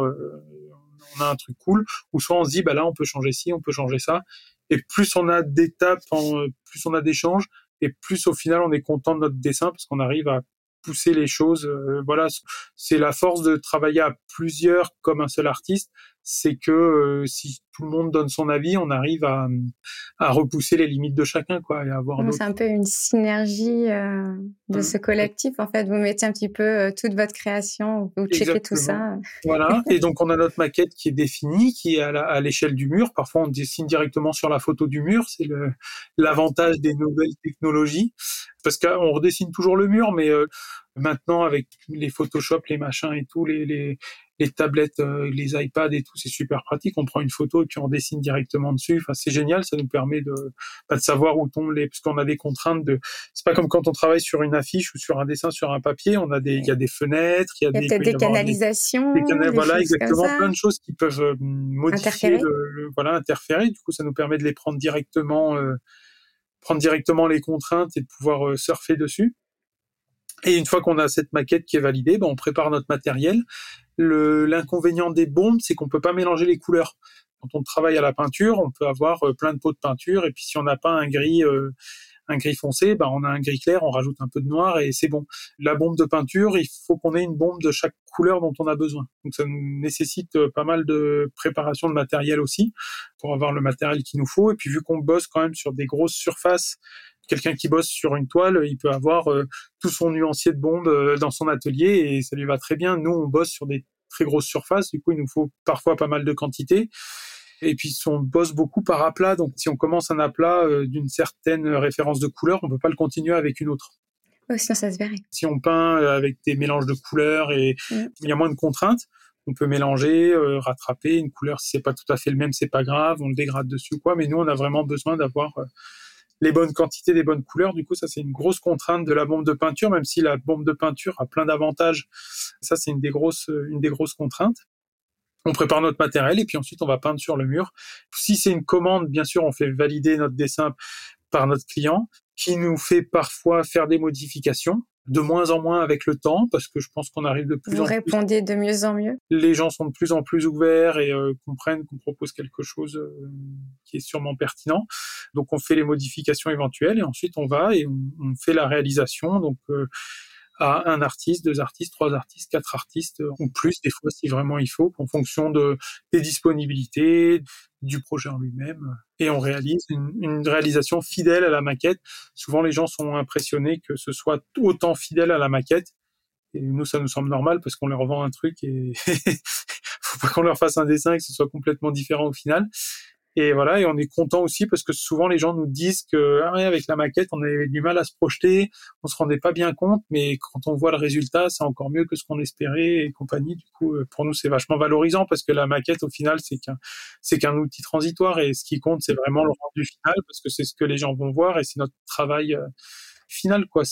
on a un truc cool. Ou soit on se dit là on peut changer ci, on peut changer ça. Et plus on a d'étapes, plus on a d'échanges. Et plus au final on est content de notre dessin parce qu'on arrive à pousser les choses. Voilà, c'est la force de travailler à plusieurs comme un seul artiste, c'est que si tout le monde donne son avis, on arrive à repousser les limites de chacun, quoi, et à avoir. C'est un peu une synergie de ce collectif. En fait, vous mettez un petit peu toute votre création, vous checkez tout ça. Voilà. Et donc on a notre maquette qui est définie, qui est à l'échelle du mur. Parfois on dessine directement sur la photo du mur. C'est l'avantage des nouvelles technologies, parce qu'on redessine toujours le mur, mais maintenant avec les Photoshop, les machins et tout, les tablettes, les iPads et tout, c'est super pratique. On prend une photo et puis on dessine directement dessus. Enfin, c'est génial. Ça nous permet de savoir où tombent parce qu'on a des contraintes c'est pas comme quand on travaille sur une affiche ou sur un dessin sur un papier. Il y a des fenêtres, il y a peut-être des canalisations. Voilà, exactement. Plein de choses qui peuvent modifier, interférer. Du coup, ça nous permet de les prendre directement les contraintes et de pouvoir surfer dessus. Et une fois qu'on a cette maquette qui est validée, on prépare notre matériel. L'inconvénient des bombes, c'est qu'on peut pas mélanger les couleurs. Quand on travaille à la peinture, on peut avoir plein de pots de peinture, et puis si on n'a pas un gris foncé, on a un gris clair, on rajoute un peu de noir et c'est bon. La bombe de peinture, il faut qu'on ait une bombe de chaque couleur dont on a besoin. Donc ça nécessite pas mal de préparation de matériel aussi pour avoir le matériel qu'il nous faut. Et puis vu qu'on bosse quand même sur des grosses surfaces, quelqu'un qui bosse sur une toile, il peut avoir tout son nuancier de bombes dans son atelier et ça lui va très bien. Nous, on bosse sur des très grosses surfaces, du coup, il nous faut parfois pas mal de quantité. Et puis, on bosse beaucoup par aplat. Donc, si on commence un aplat d'une certaine référence de couleur, on peut pas le continuer avec une autre. Oh, sinon, ça se verrait. Si on peint avec des mélanges de couleurs et il y a moins de contraintes, on peut mélanger, rattraper une couleur. Si c'est pas tout à fait le même, c'est pas grave, on le dégrade dessus ou quoi. Mais nous, on a vraiment besoin d'avoir les bonnes quantités, des bonnes couleurs. Du coup, ça, c'est une grosse contrainte de la bombe de peinture, même si la bombe de peinture a plein d'avantages. Ça, c'est une des grosses contraintes. On prépare notre matériel et puis ensuite, on va peindre sur le mur. Si c'est une commande, bien sûr, on fait valider notre dessin par notre client, qui nous fait parfois faire des modifications, de moins en moins avec le temps, parce que je pense qu'on arrive de plus en plus... Vous répondez de mieux en mieux. Les gens sont de plus en plus ouverts et comprennent qu'on propose quelque chose qui est sûrement pertinent. Donc, on fait les modifications éventuelles et ensuite, on va et on fait la réalisation. Donc, à un artiste, 2 artistes, 3 artistes, 4 artistes, ou plus, des fois, si vraiment il faut, en fonction des disponibilités, du projet en lui-même. Et on réalise une réalisation fidèle à la maquette. Souvent, les gens sont impressionnés que ce soit autant fidèle à la maquette. Et nous, ça nous semble normal parce qu'on leur vend un truc et faut pas qu'on leur fasse un dessin et que ce soit complètement différent au final. Et voilà, et on est content aussi parce que souvent les gens nous disent que avec la maquette, on avait du mal à se projeter, on se rendait pas bien compte, mais quand on voit le résultat, c'est encore mieux que ce qu'on espérait et compagnie. Du coup, pour nous, c'est vachement valorisant parce que la maquette, au final, c'est qu'un outil transitoire et ce qui compte, c'est vraiment le rendu final parce que c'est ce que les gens vont voir et c'est notre travail final, quoi.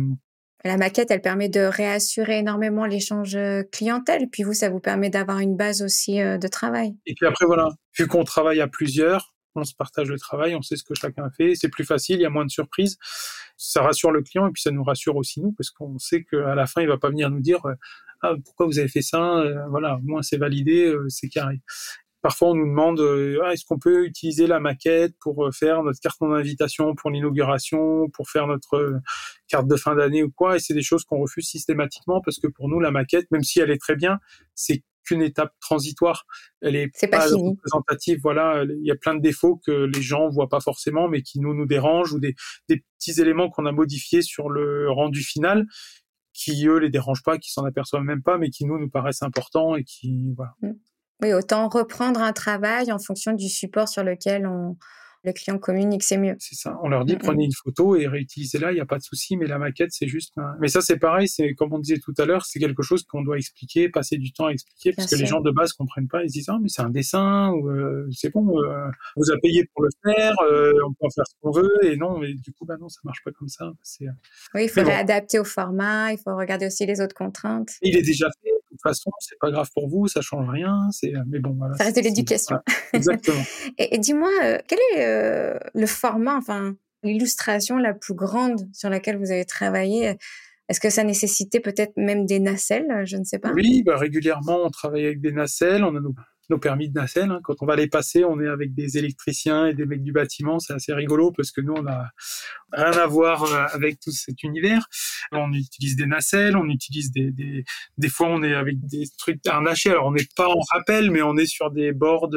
La maquette, elle permet de réassurer énormément l'échange clientèle. Puis vous, ça vous permet d'avoir une base aussi de travail. Et puis après, voilà, vu qu'on travaille à plusieurs, on se partage le travail, on sait ce que chacun fait, c'est plus facile, il y a moins de surprises. Ça rassure le client et puis ça nous rassure aussi nous parce qu'on sait qu'à la fin, il va pas venir nous dire pourquoi vous avez fait ça, voilà, au moins c'est validé, c'est carré. Parfois, on nous demande est-ce qu'on peut utiliser la maquette pour faire notre carte d'invitation pour l'inauguration, pour faire notre carte de fin d'année ou quoi. Et c'est des choses qu'on refuse systématiquement parce que pour nous, la maquette, même si elle est très bien, c'est qu'une étape transitoire. Elle est C'est pas pas fini. représentative. Voilà, il y a plein de défauts que les gens voient pas forcément, mais qui nous dérangent, ou des petits éléments qu'on a modifiés sur le rendu final, qui eux les dérangent pas, qui s'en aperçoivent même pas, mais qui nous paraissent importants et qui voilà. Oui, autant reprendre un travail en fonction du support sur lequel le client communique, c'est mieux. C'est ça. On leur dit prenez une photo et réutilisez-la, il y a pas de souci, mais la maquette c'est juste. Mais ça c'est pareil, c'est comme on disait tout à l'heure, c'est quelque chose qu'on doit expliquer, passer du temps à expliquer, parce que les gens de base comprennent pas, ils se disent mais c'est un dessin ou c'est bon, on vous a payé pour le faire, on peut en faire ce qu'on veut et non, mais du coup non, ça marche pas comme ça. Oui, il faut réadapter au format, il faut regarder aussi les autres contraintes. Il est déjà fait. De toute façon, c'est pas grave pour vous, ça change rien. Mais bon, voilà. Ça reste de l'éducation. Voilà, exactement. et dis-moi, quel est le format, enfin, l'illustration la plus grande sur laquelle vous avez travaillé? Est-ce que ça nécessitait peut-être même des nacelles? Je ne sais pas. Oui, régulièrement, on travaille avec des nacelles. On a nos permis de nacelle. Quand on va les passer, on est avec des électriciens et des mecs du bâtiment. C'est assez rigolo parce que nous, on n'a rien à voir avec tout cet univers. On utilise des nacelles, on utilise des fois, on est avec des trucs harnachés. Alors, on n'est pas en rappel, mais on est sur des bords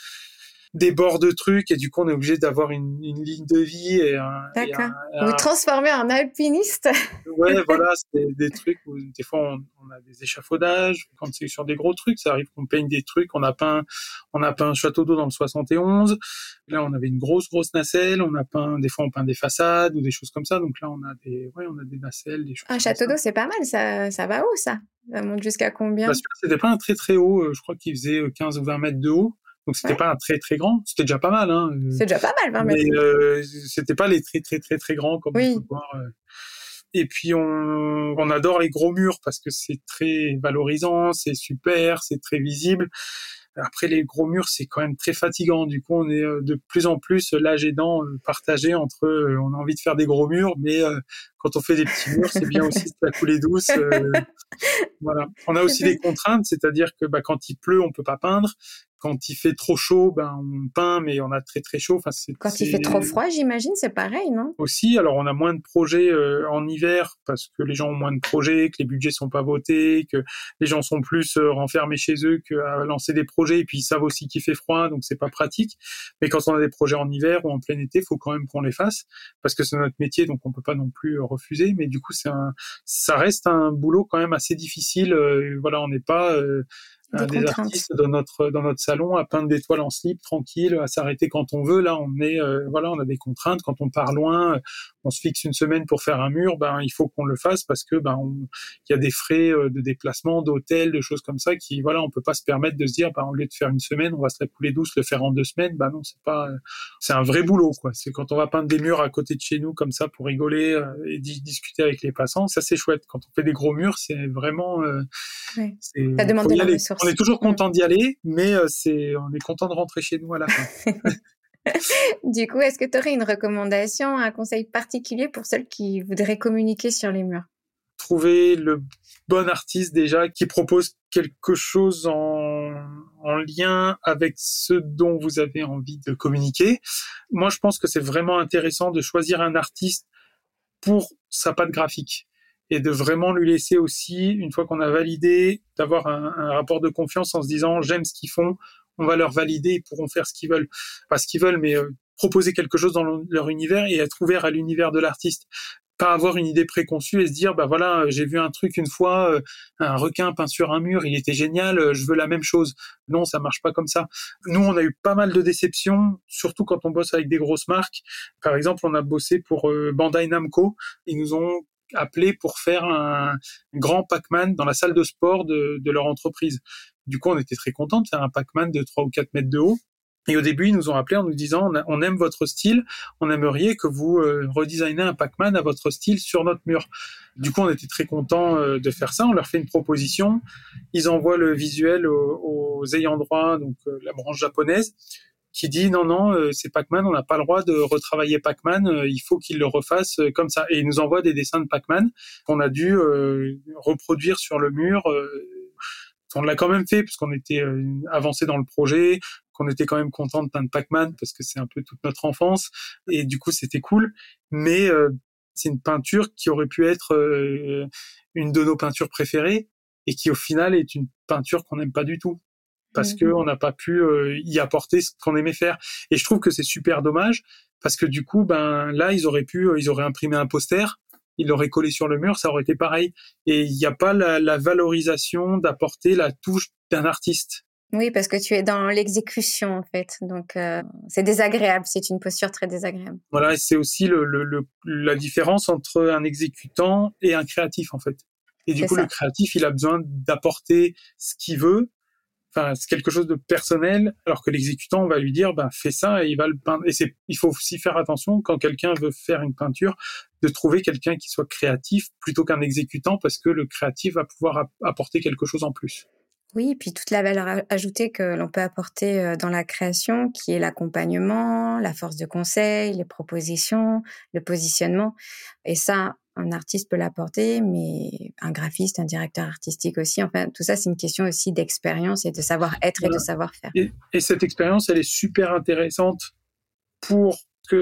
de trucs et du coup on est obligé d'avoir une ligne de vie D'accord. Vous transformez en alpiniste. Ouais, voilà, c'est des trucs où des fois on a des échafaudages. Quand c'est sur des gros trucs, ça arrive qu'on peigne des trucs. On a peint un château d'eau dans le 71. Là, on avait une grosse nacelle. Des fois on peint des façades ou des choses comme ça. Donc là, on a des nacelles, des choses. Un château d'eau, c'est pas mal. Ça va haut, ça. Ça monte jusqu'à combien? C'était pas un très très haut. Je crois qu'il faisait 15 ou 20 mètres de haut. Donc c'était pas un très très grand, c'était déjà pas mal. C'est déjà pas mal, 20 mètres. Mais c'était pas les très très très très grands comme on peut voir. Et puis on adore les gros murs parce que c'est très valorisant, c'est super, c'est très visible. Après les gros murs, c'est quand même très fatigant. Du coup, on est de plus en plus l'âge aidant partagé entre on a envie de faire des gros murs, mais quand on fait des petits murs, c'est bien aussi de la couler douce. Voilà. On a aussi des contraintes, c'est-à-dire que quand il pleut, on peut pas peindre. Quand il fait trop chaud, on peint, mais on a très très chaud. Enfin, quand il fait trop froid, j'imagine, c'est pareil, non? Aussi, alors on a moins de projets en hiver parce que les gens ont moins de projets, que les budgets sont pas votés, que les gens sont plus renfermés chez eux qu'à lancer des projets. Et puis ils savent aussi qu'il fait froid, donc c'est pas pratique. Mais quand on a des projets en hiver ou en plein été, faut quand même qu'on les fasse parce que c'est notre métier, donc on peut pas non plus refuser. Mais du coup, ça reste un boulot quand même assez difficile. Voilà, on n'est pas des artistes dans notre salon à peindre des toiles en slip tranquille, à s'arrêter quand on veut. Là, on est on a des contraintes. Quand on part loin, on se fixe une semaine pour faire un mur, il faut qu'on le fasse parce que il y a des frais de déplacement, d'hôtel, de choses comme ça qui on peut pas se permettre de se dire au lieu de faire une semaine, on va se la couler douce, le faire en 2 semaines. Non, c'est un vrai boulot quoi. C'est quand on va peindre des murs à côté de chez nous comme ça pour rigoler et discuter avec les passants, ça c'est chouette. Quand on fait des gros murs, c'est vraiment ça demande de la ressource. On est toujours content d'y aller, mais on est content de rentrer chez nous à la fin. Du coup, est-ce que tu aurais une recommandation, un conseil particulier pour celles qui voudraient communiquer sur les murs? Trouver le bon artiste déjà qui propose quelque chose en lien avec ce dont vous avez envie de communiquer. Moi, je pense que c'est vraiment intéressant de choisir un artiste pour sa patte graphique et de vraiment lui laisser aussi, une fois qu'on a validé, d'avoir un rapport de confiance en se disant j'aime ce qu'ils font, on va leur valider, ils pourront faire ce qu'ils veulent. Pas ce qu'ils veulent, mais proposer quelque chose dans leur univers et être ouvert à l'univers de l'artiste. Pas avoir une idée préconçue et se dire j'ai vu un truc une fois, un requin peint sur un mur, il était génial, je veux la même chose. Non, ça marche pas comme ça. Nous, on a eu pas mal de déceptions, surtout quand on bosse avec des grosses marques. Par exemple, on a bossé pour Bandai Namco, ils nous ont appelé pour faire un grand Pac-Man dans la salle de sport de leur entreprise. Du coup, on était très contents de faire un Pac-Man de 3 ou 4 mètres de haut. Et au début, ils nous ont appelé en nous disant on aime votre style, on aimerait que vous redesignez un Pac-Man à votre style sur notre mur. Du coup, on était très contents de faire ça. On leur fait une proposition. Ils envoient le visuel aux ayants droit, donc la branche japonaise, qui dit non, c'est Pac-Man, on n'a pas le droit de retravailler Pac-Man, il faut qu'ils le refassent comme ça. Et ils nous envoient des dessins de Pac-Man qu'on a dû reproduire sur le mur. On l'a quand même fait parce qu'on était avancé dans le projet, qu'on était quand même content de peindre Pac-Man parce que c'est un peu toute notre enfance et du coup c'était cool. Mais c'est une peinture qui aurait pu être une de nos peintures préférées et qui au final est une peinture qu'on n'aime pas du tout parce que on n'a pas pu y apporter ce qu'on aimait faire. Et je trouve que c'est super dommage parce que du coup, là ils auraient imprimé un poster, ils l'auraient collé sur le mur, ça aurait été pareil. Et il n'y a pas la valorisation d'apporter la touche d'un artiste. Oui, parce que tu es dans l'exécution, en fait. Donc, c'est désagréable. C'est une posture très désagréable. Voilà, et c'est aussi la différence entre un exécutant et un créatif, en fait. Et du coup, le créatif, il a besoin d'apporter ce qu'il veut. Enfin, c'est quelque chose de personnel, alors que l'exécutant, on va lui dire, fais ça et il va le peindre. Et il faut aussi faire attention quand quelqu'un veut faire une peinture, de trouver quelqu'un qui soit créatif plutôt qu'un exécutant, parce que le créatif va pouvoir apporter quelque chose en plus. Oui, et puis toute la valeur ajoutée que l'on peut apporter dans la création, qui est l'accompagnement, la force de conseil, les propositions, le positionnement. Et ça, un artiste peut l'apporter, mais un graphiste, un directeur artistique aussi. Enfin, tout ça, c'est une question aussi d'expérience et de savoir-être et de savoir-faire. Et cette expérience, elle est super intéressante pour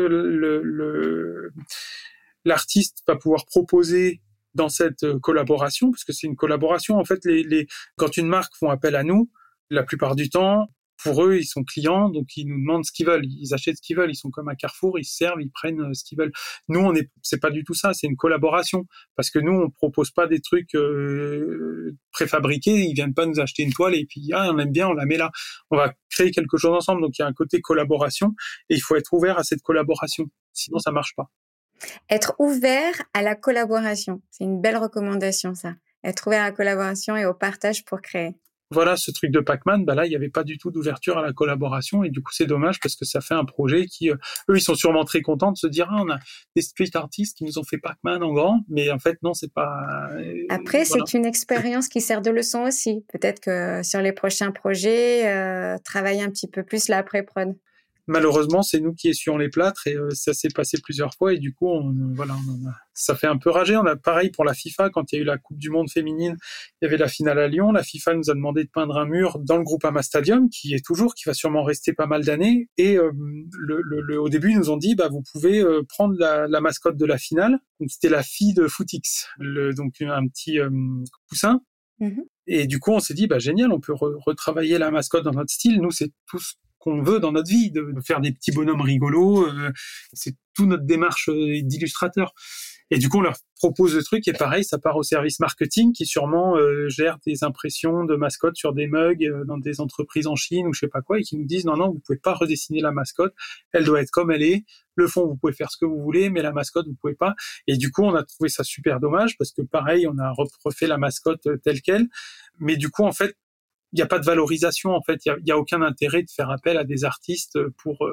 que l'artiste va pouvoir proposer dans cette collaboration, parce que c'est une collaboration. En fait, quand une marque font appel à nous, la plupart du temps, pour eux, ils sont clients, donc ils nous demandent ce qu'ils veulent. Ils achètent ce qu'ils veulent. Ils sont comme à Carrefour, ils se servent, ils prennent ce qu'ils veulent. Nous, c'est pas du tout ça. C'est une collaboration, parce que nous, on propose pas des trucs préfabriqués. Ils viennent pas nous acheter une toile et puis on aime bien, on la met là. On va créer quelque chose ensemble. Donc il y a un côté collaboration et il faut être ouvert à cette collaboration. Sinon, ça marche pas. Être ouvert à la collaboration, c'est une belle recommandation, ça. Être ouvert à la collaboration et au partage pour créer. Voilà, ce truc de Pac-Man, là, il n'y avait pas du tout d'ouverture à la collaboration et du coup, c'est dommage parce que ça fait un projet qui, eux, ils sont sûrement très contents de se dire, on a des street artistes qui nous ont fait Pac-Man en grand, mais en fait, non, c'est pas... Après, voilà. C'est une expérience qui sert de leçon aussi. Peut-être que sur les prochains projets, travailler un petit peu plus l'après-prod. Malheureusement, c'est nous qui essuions les plâtres et ça s'est passé plusieurs fois et du coup, ça fait un peu rager. On a pareil pour la FIFA, quand il y a eu la Coupe du Monde féminine, il y avait la finale à Lyon. La FIFA nous a demandé de peindre un mur dans le Groupama Stadium, qui va sûrement rester pas mal d'années. Et au début, ils nous ont dit, vous pouvez prendre la mascotte de la finale. Donc, c'était la fille de Footix, donc un petit poussin. Mm-hmm. Et du coup, on s'est dit, génial, on peut retravailler la mascotte dans notre style. Nous, c'est tout ce qu'on veut dans notre vie, de faire des petits bonhommes rigolos, c'est toute notre démarche d'illustrateur. Et du coup, on leur propose le truc et pareil, ça part au service marketing qui sûrement gère des impressions de mascottes sur des mugs dans des entreprises en Chine ou je sais pas quoi et qui nous disent non, vous pouvez pas redessiner la mascotte, elle doit être comme elle est. Le fond, vous pouvez faire ce que vous voulez, mais la mascotte, vous pouvez pas. Et du coup, on a trouvé ça super dommage parce que pareil, on a refait la mascotte telle quelle. Mais du coup, en fait, il n'y a pas de valorisation, en fait. Il y a aucun intérêt de faire appel à des artistes pour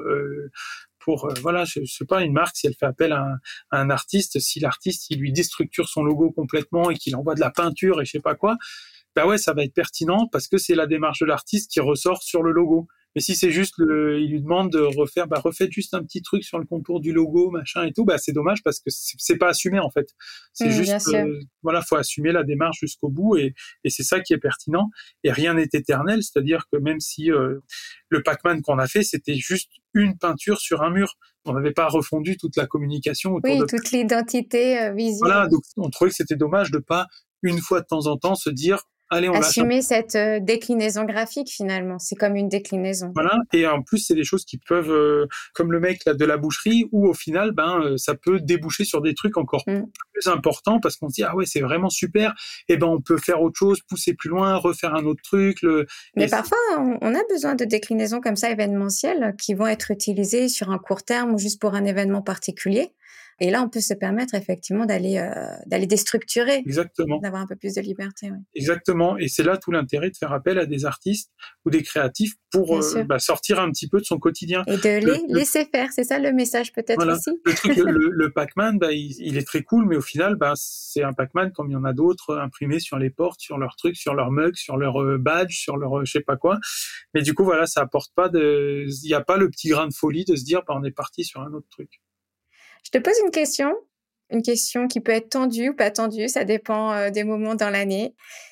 voilà, je sais pas, une marque, si elle fait appel à un artiste, si l'artiste, il lui déstructure son logo complètement et qu'il envoie de la peinture et je sais pas quoi, ouais, ça va être pertinent parce que c'est la démarche de l'artiste qui ressort sur le logo. Mais si c'est juste il lui demande de refaire, refaites juste un petit truc sur le contour du logo, machin et tout, c'est dommage parce que c'est pas assumé, en fait. C'est juste, faut assumer la démarche jusqu'au bout et c'est ça qui est pertinent. Et rien n'est éternel, c'est-à-dire que même si, le Pac-Man qu'on a fait, c'était juste une peinture sur un mur. On n'avait pas refondu toute la communication autour de... toute l'identité visuelle. Voilà, donc on trouvait que c'était dommage de pas, une fois de temps en temps, se dire, allez, on assumer cette déclinaison graphique, finalement. C'est comme une déclinaison. Voilà. Et en plus, c'est des choses qui peuvent, comme le mec là, de la boucherie, où au final, ça peut déboucher sur des trucs encore plus importants parce qu'on se dit, ah ouais, c'est vraiment super. Et on peut faire autre chose, pousser plus loin, refaire un autre truc. Mais parfois, on a besoin de déclinaisons comme ça, événementielles, qui vont être utilisées sur un court terme ou juste pour un événement particulier. Et là, on peut se permettre effectivement d'aller déstructurer. Exactement. D'avoir un peu plus de liberté. Oui. Exactement. Et c'est là tout l'intérêt de faire appel à des artistes ou des créatifs pour sortir un petit peu de son quotidien. Et de laisser faire. C'est ça le message peut-être aussi. Le truc, le Pac-Man, il est très cool, mais au final, c'est un Pac-Man comme il y en a d'autres imprimés sur les portes, sur leurs trucs, sur leurs mugs, sur leurs badges, sur leur je sais pas quoi. Mais du coup, voilà, ça apporte pas il n'y a pas le petit grain de folie de se dire, on est parti sur un autre truc. Je te pose une question qui peut être tendue ou pas tendue, ça dépend des moments dans l'année.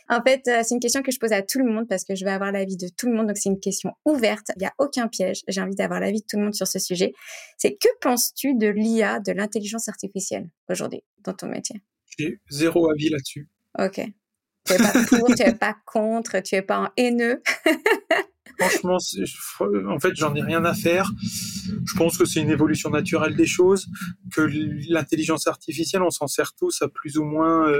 En fait, c'est une question que je pose à tout le monde parce que je veux avoir l'avis de tout le monde. Donc, c'est une question ouverte. Il n'y a aucun piège. J'ai envie d'avoir l'avis de tout le monde sur ce sujet. C'est que penses-tu de l'IA, de l'intelligence artificielle aujourd'hui dans ton métier? J'ai zéro avis là-dessus. Ok. Tu n'es pas pour, tu n'es pas contre, tu n'es pas en haineux. Franchement, en fait, j'en ai rien à faire. Je pense que c'est une évolution naturelle des choses, que l'intelligence artificielle, on s'en sert tous à plus ou moins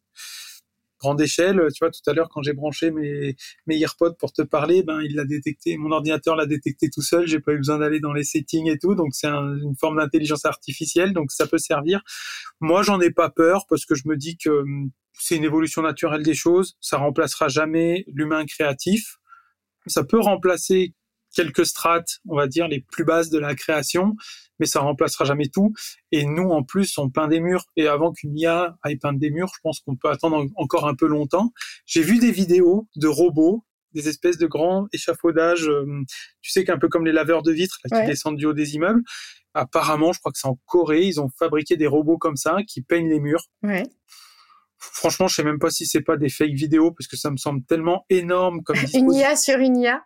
grande échelle. Tu vois, tout à l'heure, quand j'ai branché mes AirPods pour te parler, il l'a détecté, mon ordinateur l'a détecté tout seul. J'ai pas eu besoin d'aller dans les settings et tout. Donc, c'est une forme d'intelligence artificielle. Donc, ça peut servir. Moi, j'en ai pas peur parce que je me dis que c'est une évolution naturelle des choses. Ça remplacera jamais l'humain créatif. Ça peut remplacer quelques strates, on va dire, les plus basses de la création, mais ça remplacera jamais tout. Et nous, en plus, on peint des murs. Et avant qu'une IA aille peindre des murs, je pense qu'on peut attendre encore un peu longtemps. J'ai vu des vidéos de robots, des espèces de grands échafaudages, tu sais, qu'un peu comme les laveurs de vitres là, qui descendent du haut des immeubles. Apparemment, je crois que c'est en Corée, ils ont fabriqué des robots comme ça qui peignent les murs. Ouais. Franchement, je sais même pas si c'est pas des fake vidéos parce que ça me semble tellement énorme comme dispositif. Une IA sur une IA.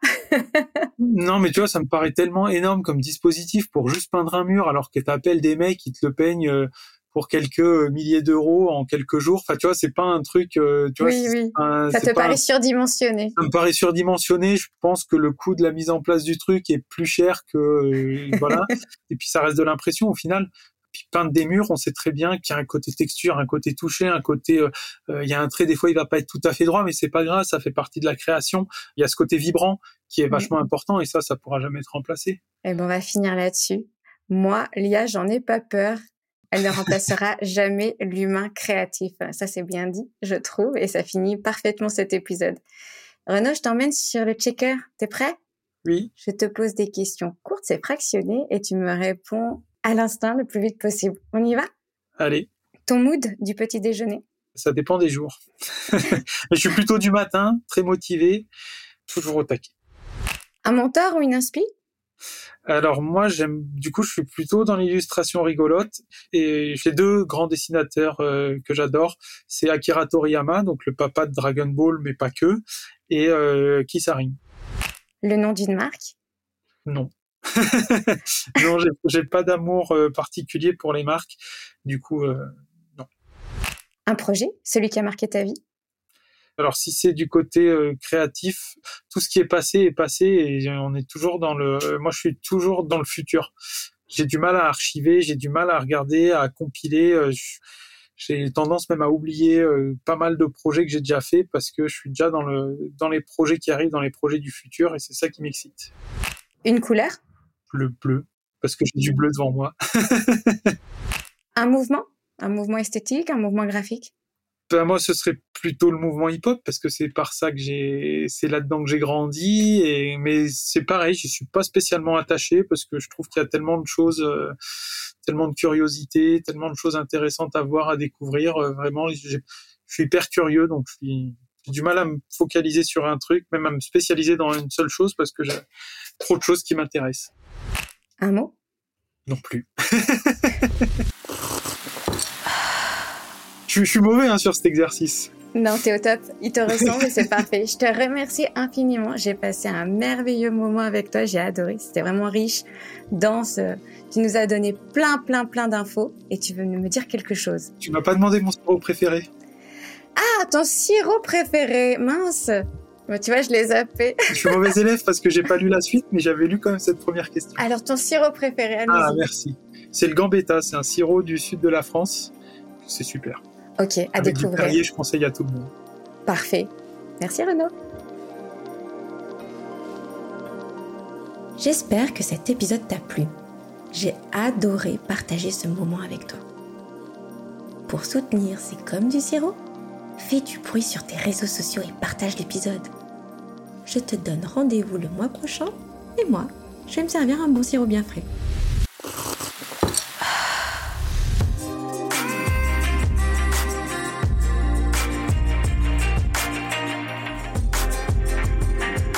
Non, mais tu vois, ça me paraît tellement énorme comme dispositif pour juste peindre un mur alors que t'appelles des mecs qui te le peignent pour quelques milliers d'euros en quelques jours. Enfin, tu vois, c'est pas un truc, tu vois. Oui. Ça te paraît surdimensionné. Ça me paraît surdimensionné. Je pense que le coût de la mise en place du truc est plus cher que, voilà. Et puis, ça reste de l'impression au final. Puis peindre des murs, on sait très bien qu'il y a un côté texture, un côté touché, un côté, il y a un trait, des fois il va pas être tout à fait droit, mais c'est pas grave, ça fait partie de la création. Il y a ce côté vibrant qui est vachement important et ça pourra jamais être remplacé. Eh ben, on va finir là-dessus. Moi, l'IA, j'en ai pas peur. Elle ne remplacera jamais l'humain créatif. Ça, c'est bien dit, je trouve, et ça finit parfaitement cet épisode. Renaud, je t'emmène sur le checker. T'es prêt? Oui. Je te pose des questions courtes et fractionnées et tu me réponds à l'instant le plus vite possible. On y va? Allez. Ton mood du petit déjeuner? Ça dépend des jours. Je suis plutôt du matin, très motivé, toujours au taquet. Un mentor ou une inspi? Alors moi, je suis plutôt dans l'illustration rigolote et j'ai deux grands dessinateurs que j'adore. C'est Akira Toriyama, donc le papa de Dragon Ball, mais pas que, et Kisaring. Le nom d'une marque? Non. Non, j'ai pas d'amour particulier pour les marques. Du coup, non. Un projet, celui qui a marqué ta vie? Alors, si c'est du côté créatif, tout ce qui est passé et on est toujours moi, je suis toujours dans le futur. J'ai du mal à archiver, j'ai du mal à regarder, à compiler. J'ai tendance même à oublier pas mal de projets que j'ai déjà fait parce que je suis déjà dans les projets qui arrivent, dans les projets du futur et c'est ça qui m'excite. Une couleur? Le bleu, parce que j'ai du bleu devant moi. Un mouvement esthétique, un mouvement graphique? Moi, ce serait plutôt le mouvement hip-hop parce que c'est par ça que c'est là-dedans que j'ai grandi. Mais c'est pareil, j'y suis pas spécialement attaché parce que je trouve qu'il y a tellement de choses, tellement de curiosité, tellement de choses intéressantes à voir, à découvrir. Vraiment, je suis hyper curieux, donc j'ai du mal à me focaliser sur un truc, même à me spécialiser dans une seule chose parce que j'ai trop de choses qui m'intéressent. Un mot? Non plus. Je suis mauvais sur cet exercice. Non, t'es au top. Il te ressemble et c'est parfait. Je te remercie infiniment. J'ai passé un merveilleux moment avec toi. J'ai adoré. C'était vraiment riche, dense. Tu nous as donné plein d'infos et tu veux me dire quelque chose. Tu m'as pas demandé mon sirop préféré. Ah, ton sirop préféré. Mince. Bah, tu vois, je l'ai zappé. Je suis mauvais élève parce que j'ai pas lu la suite, mais j'avais lu quand même cette première question. Alors, ton sirop préféré, allez-y. Ah, merci. C'est le Gambetta. C'est un sirop du sud de la France. C'est super. Ok, à avec découvrir. Du Perrier, je conseille à tout le monde. Parfait. Merci Renaud. J'espère que cet épisode t'a plu. J'ai adoré partager ce moment avec toi. Pour soutenir C'est comme du sirop, fais du bruit sur tes réseaux sociaux et partage l'épisode. Je te donne rendez-vous le mois prochain et moi, je vais me servir un bon sirop bien frais.